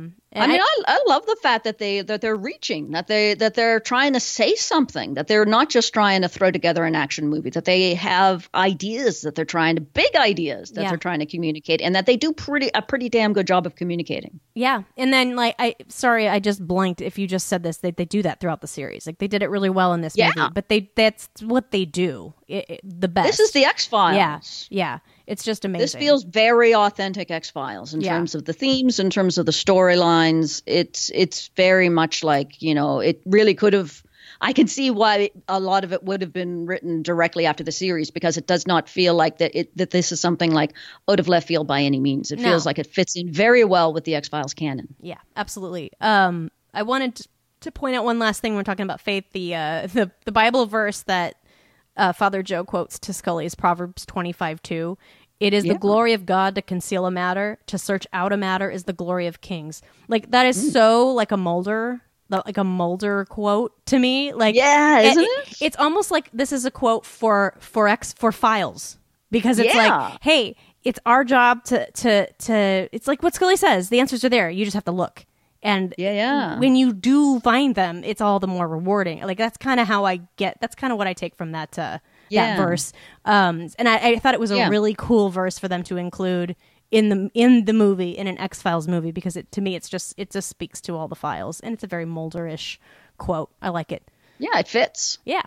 I love the fact that they're reaching, that they're trying to say something, that they're not just trying to throw together an action movie, that they have ideas that they're big ideas that they're trying to communicate, and that they do a pretty damn good job of communicating. Yeah. And then I just blanked if you just said this. They do that throughout the series. Like, they did it really well in this movie, but that's what they do the best. This is the X-Files. Yeah. It's just amazing. This feels very authentic X-Files in terms of the themes, in terms of the storylines. It's very much like, it really could have. I can see why a lot of it would have been written directly after the series, because it does not feel like that this is something like out of left field by any means. It feels like it fits in very well with the X-Files canon. Yeah, absolutely. I wanted to point out one last thing when we're talking about faith. The Bible verse that Father Joe quotes to Scully is Proverbs 25:2. It is the glory of God to conceal a matter, to search out a matter is the glory of kings. Like, that is so like a Mulder quote to me. Like, isn't it? It's almost like this is a quote for Files, because it's like, hey, it's our job to it's like what Scully says. The answers are there. You just have to look. And when you do find them, it's all the more rewarding. Like, that's kind of how that's kind of what I take from that verse. And I thought it was a really cool verse for them to include in the movie, in an X-Files movie, because to me it just speaks to all the files, and it's a very Mulder-ish quote. I like it. Yeah, it fits. Yeah.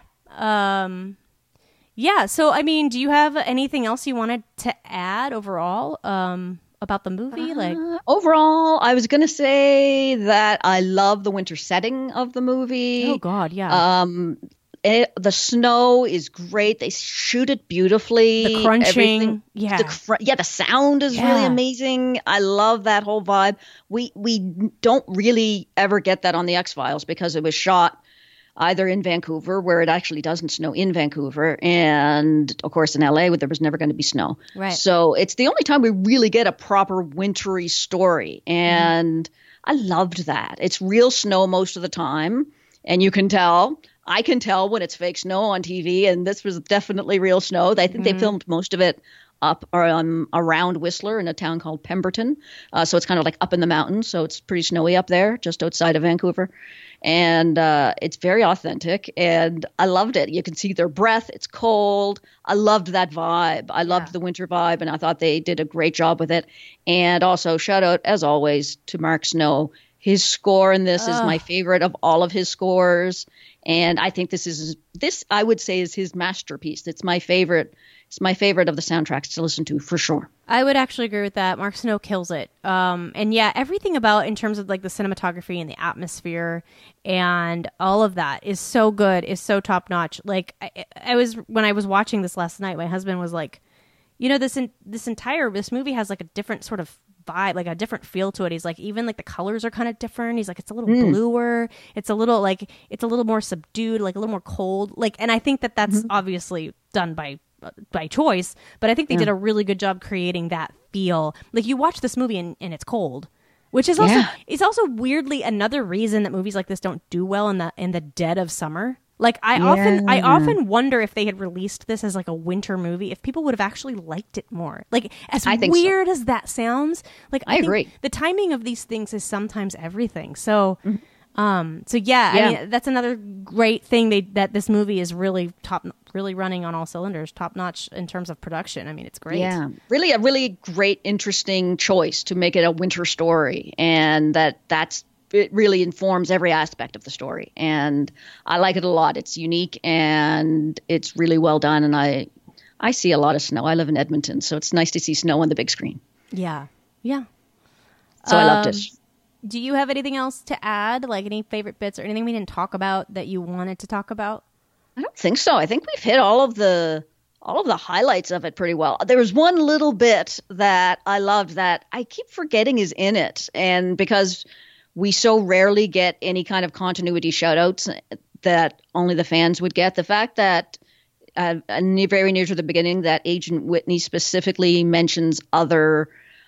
So I mean, do you have anything else you wanted to add overall about the movie? Overall, I was going to say that I love the winter setting of the movie. Oh God, yeah. The snow is great. They shoot it beautifully. The crunching, the sound is really amazing. I love that whole vibe. We don't really ever get that on the X-Files, because it was shot either in Vancouver, where it actually doesn't snow in Vancouver, and of course in LA, where there was never going to be snow. Right. So it's the only time we really get a proper wintry story, and I loved that. It's real snow most of the time, and you can tell. I can tell when it's fake snow on TV, and this was definitely real snow. I think they filmed most of it up around Whistler in a town called Pemberton. So it's kind of like up in the mountains. So it's pretty snowy up there, just outside of Vancouver. And it's very authentic, and I loved it. You can see their breath. It's cold. I loved that vibe. I loved the winter vibe, and I thought they did a great job with it. And also, shout out, as always, to Mark Snow. His score in this is my favorite of all of his scores. And I think this I would say is his masterpiece. It's my favorite. It's my favorite of the soundtracks to listen to, for sure. I would actually agree with that. Mark Snow kills it. And everything about, in terms of like the cinematography and the atmosphere and all of that is so good, is so top notch. Like when I was watching this last night, my husband was like, this movie has like a different sort of vibe, like a different feel to it. He's like, even like the colors are kind of different. He's like, it's a little bluer. It's a little more subdued, like a little more cold. Like, and I think that that's obviously done by choice, but I think they did a really good job creating that feel. Like, you watch this movie and it's cold, which is also weirdly another reason that movies like this don't do well in the dead of summer. Like I often wonder if they had released this as like a winter movie, if people would have actually liked it more. Like as weird as that sounds, like I agree. think the timing of these things is sometimes everything. So, I mean that's another great thing that this movie is really running on all cylinders, top notch in terms of production. I mean, it's great. Yeah, really a really great, interesting choice to make it a winter story, and it really informs every aspect of the story. And I like it a lot. It's unique and it's really well done. And I see a lot of snow. I live in Edmonton, so it's nice to see snow on the big screen. Yeah. Yeah. So I loved it. Do you have anything else to add? Like any favorite bits or anything we didn't talk about that you wanted to talk about? I don't think so. I think we've hit all of the highlights of it pretty well. There was one little bit that I loved that I keep forgetting is in it. And because we so rarely get any kind of continuity shout-outs that only the fans would get. The fact that very near to the beginning that Agent Whitney specifically mentions other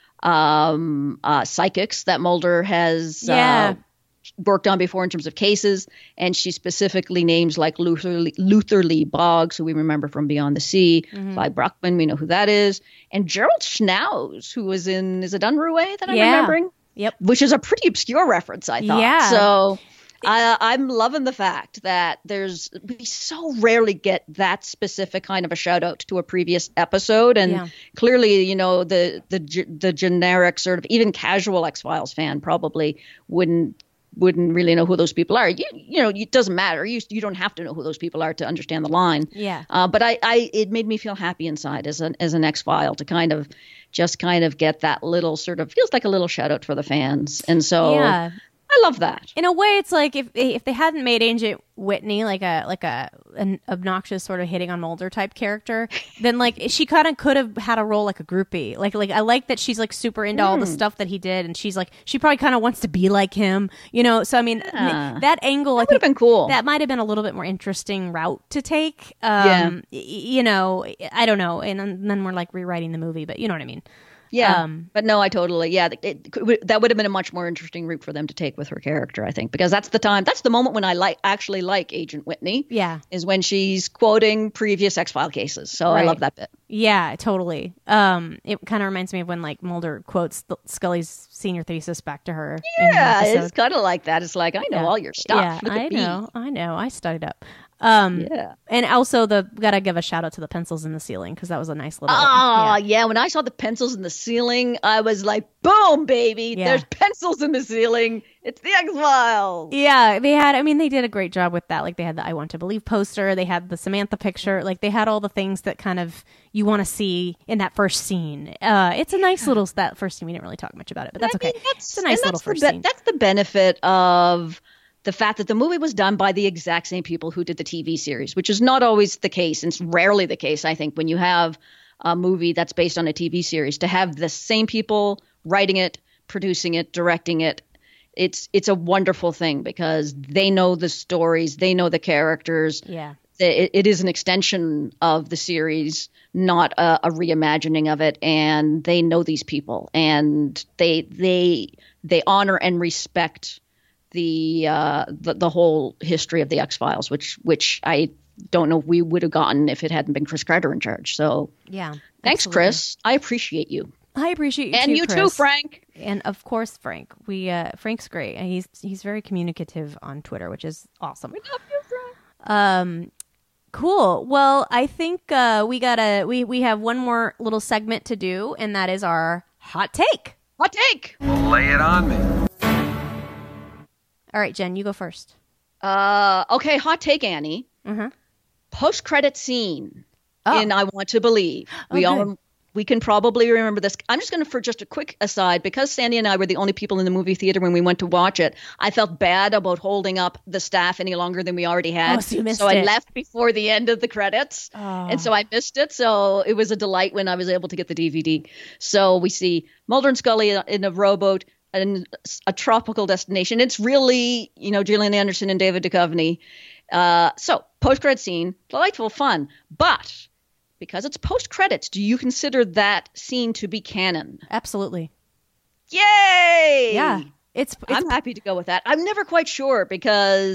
psychics that Mulder has worked on before in terms of cases, and she specifically names like Luther Lee Boggs, who we remember from Beyond the Sea, Clyde Bruckman, we know who that is, and Gerald Schnauz, who was in, is it Unruhe that I'm remembering? Yep. Which is a pretty obscure reference, I thought. Yeah. So I'm loving the fact that we so rarely get that specific kind of a shout out to a previous episode. And clearly, you know, the generic sort of even casual X-Files fan probably wouldn't really know who those people are. You know, it doesn't matter. You don't have to know who those people are to understand the line. Yeah. But it made me feel happy inside as an X-File to kind of get that little sort of, feels like a little shout out for the fans. And so I love that. In a way, it's like if they hadn't made Agent Whitney like an obnoxious sort of hitting on Mulder type character, then like she kind of could have had a role like a groupie. Like I like that she's like super into all the stuff that he did, and she's like she probably kind of wants to be like him, you know. So I mean, that angle I think would have been cool. That might have been a little bit more interesting route to take. You know, I don't know, and then we're like rewriting the movie, but you know what I mean. Yeah, but no, I totally, that would have been a much more interesting route for them to take with her character, I think, because that's the moment when I actually like Agent Whitney. Yeah. Is when she's quoting previous X-File cases. So I love that bit. Yeah, totally. It kind of reminds me of when like Mulder quotes Scully's senior thesis back to her. Yeah, it's kind of like that. It's like, I know all your stuff. Yeah, I know. I studied up. And also gotta give a shout out to the pencils in the ceiling because that was a nice little. When I saw the pencils in the ceiling, I was like, boom, baby! Yeah. There's pencils in the ceiling. It's the X-Files. Yeah, they did a great job with that. Like they had the I Want to Believe poster, they had the Samantha picture, like they had all the things that kind of you want to see in that first scene. It's a nice little that first scene. We didn't really talk much about it, but that's okay. It's a nice little first scene. That's the benefit of the fact that the movie was done by the exact same people who did the TV series, which is not always the case. And it's rarely the case, I think, when you have a movie that's based on a TV series, to have the same people writing it, producing it, directing it. It's a wonderful thing because they know the stories, they know the characters. Yeah. It is an extension of the series, not a reimagining of it. And they know these people, and they honor and respect the whole history of the X-Files, which I don't know if we would have gotten if it hadn't been Chris Carter in charge. So yeah, thanks, absolutely. Chris. I appreciate you. I appreciate you and too, you Chris. too, Frank. And of course, Frank. Frank's great. He's very communicative on Twitter, which is awesome. We love you, Frank. Cool. Well, I think we have one more little segment to do, and that is our hot take. Hot take. Lay it on me. All right, Jen, you go first. Okay, hot take, Annie. Mm-hmm. Post-credit scene in I Want to Believe. We can probably remember this. I'm just going to, for just a quick aside, because Sandy and I were the only people in the movie theater when we went to watch it, I felt bad about holding up the staff any longer than we already had. Oh, so you missed it. I left before the end of the credits. Oh. And so I missed it. So it was a delight when I was able to get the DVD. So we see Mulder and Scully in a rowboat in a tropical destination. It's really, Gillian Anderson and David Duchovny. So post-credit scene, delightful, fun. But because it's post-credits, do you consider that scene to be canon? Absolutely. Yay! Yeah. I'm happy to go with that. I'm never quite sure because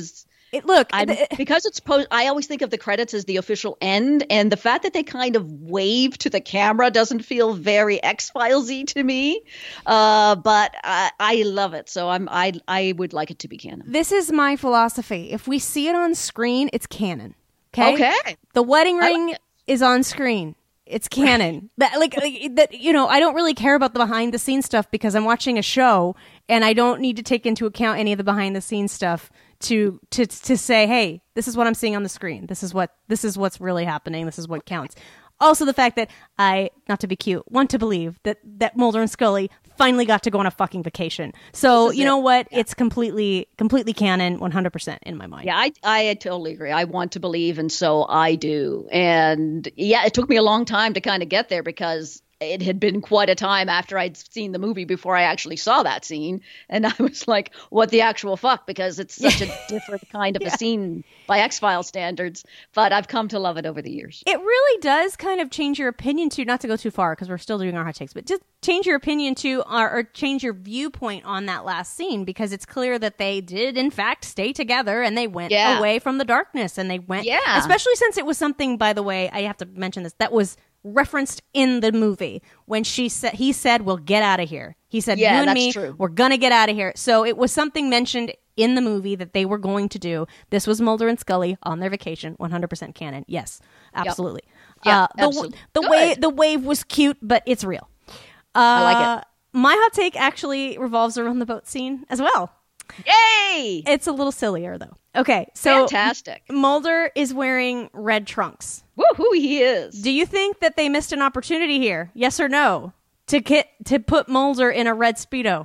Because it's I always think of the credits as the official end, and the fact that they kind of wave to the camera doesn't feel very X-Filesy to me. But I love it, so I would like it to be canon. This is my philosophy. If we see it on screen, it's canon. Okay. The wedding ring is on screen. It's canon. That I don't really care about the behind the scenes stuff because I'm watching a show and I don't need to take into account any of the behind the scenes stuff to say, hey, this is what I'm seeing on the screen. This is what's really happening. This is what counts. Also, the fact that I, not to be cute, want to believe that Mulder and Scully finally got to go on a fucking vacation. So, you know what? Yeah. It's completely canon, 100% in my mind. Yeah, I totally agree. I want to believe, and so I do. And yeah, it took me a long time to kind of get there because it had been quite a time after I'd seen the movie before I actually saw that scene. And I was like, what the actual fuck? Because it's such a different kind of a scene by X-Files standards. But I've come to love it over the years. It really does kind of change your opinion to, not to go too far because we're still doing our hot takes, but just change your opinion to or change your viewpoint on that last scene, because it's clear that they did in fact stay together and they went away from the darkness, and they went, especially since it was something, by the way, I have to mention this, that was referenced in the movie when he said, we'll get out of here. He said, you and me, we're going to get out of here. So it was something mentioned in the movie that they were going to do. This was Mulder and Scully on their vacation, 100% canon. Yes, absolutely. Yep. Absolutely. The wave was cute, but it's real. I like it. My hot take actually revolves around the boat scene as well. Yay! It's a little sillier though. Okay, so fantastic. Mulder is wearing red trunks. Woohoo, he is. Do you think that they missed an opportunity here? Yes or no? To put Mulder in a red Speedo?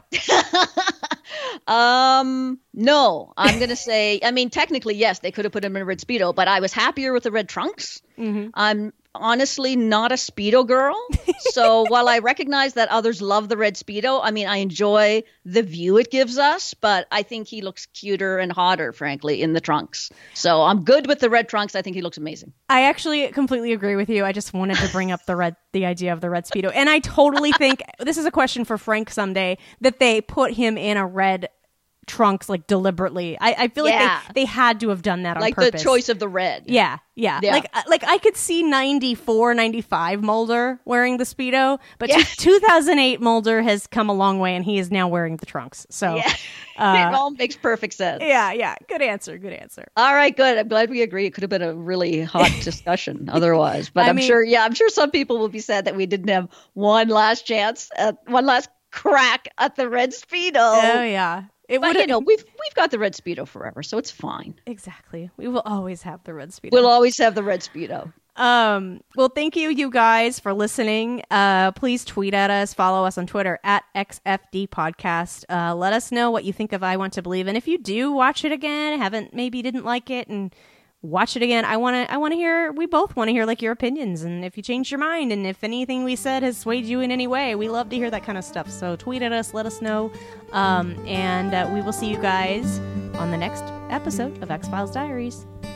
No. I'm going to say, I mean, technically, yes, they could have put him in a red Speedo, but I was happier with the red trunks. Mm-hmm. I'm honestly not a Speedo girl. So while I recognize that others love the red Speedo, I mean, I enjoy the view it gives us, but I think he looks cuter and hotter, frankly, in the trunks. So I'm good with the red trunks. I think he looks amazing. I actually completely agree with you. I just wanted to bring up the idea of the red Speedo. And I totally think, this is a question for Frank someday, that they put him in a red trunks like deliberately. I feel like they had to have done that on purpose. Like the choice of the red. Yeah. Like I could see 94, 95 Mulder wearing the Speedo, but 2008 Mulder has come a long way and he is now wearing the trunks. So it all makes perfect sense. Yeah. Good answer. All right, good. I'm glad we agree. It could have been a really hot discussion otherwise. But I'm sure some people will be sad that we didn't have one last chance at one last crack at the red Speedo. Oh yeah. But we've got the red Speedo forever, so it's fine. Exactly. We will always have the red Speedo. We'll always have the red Speedo. Well, thank you guys for listening. Please tweet at us, follow us on Twitter at XFD Podcast. Let us know what you think of I Want to Believe, and if you do watch it again, didn't like it, and watch it again, we both want to hear like your opinions, and if you changed your mind, and if anything we said has swayed you in any way, we love to hear that kind of stuff. So tweet at us, let us know, and we will see you guys on the next episode of X-Files Diaries.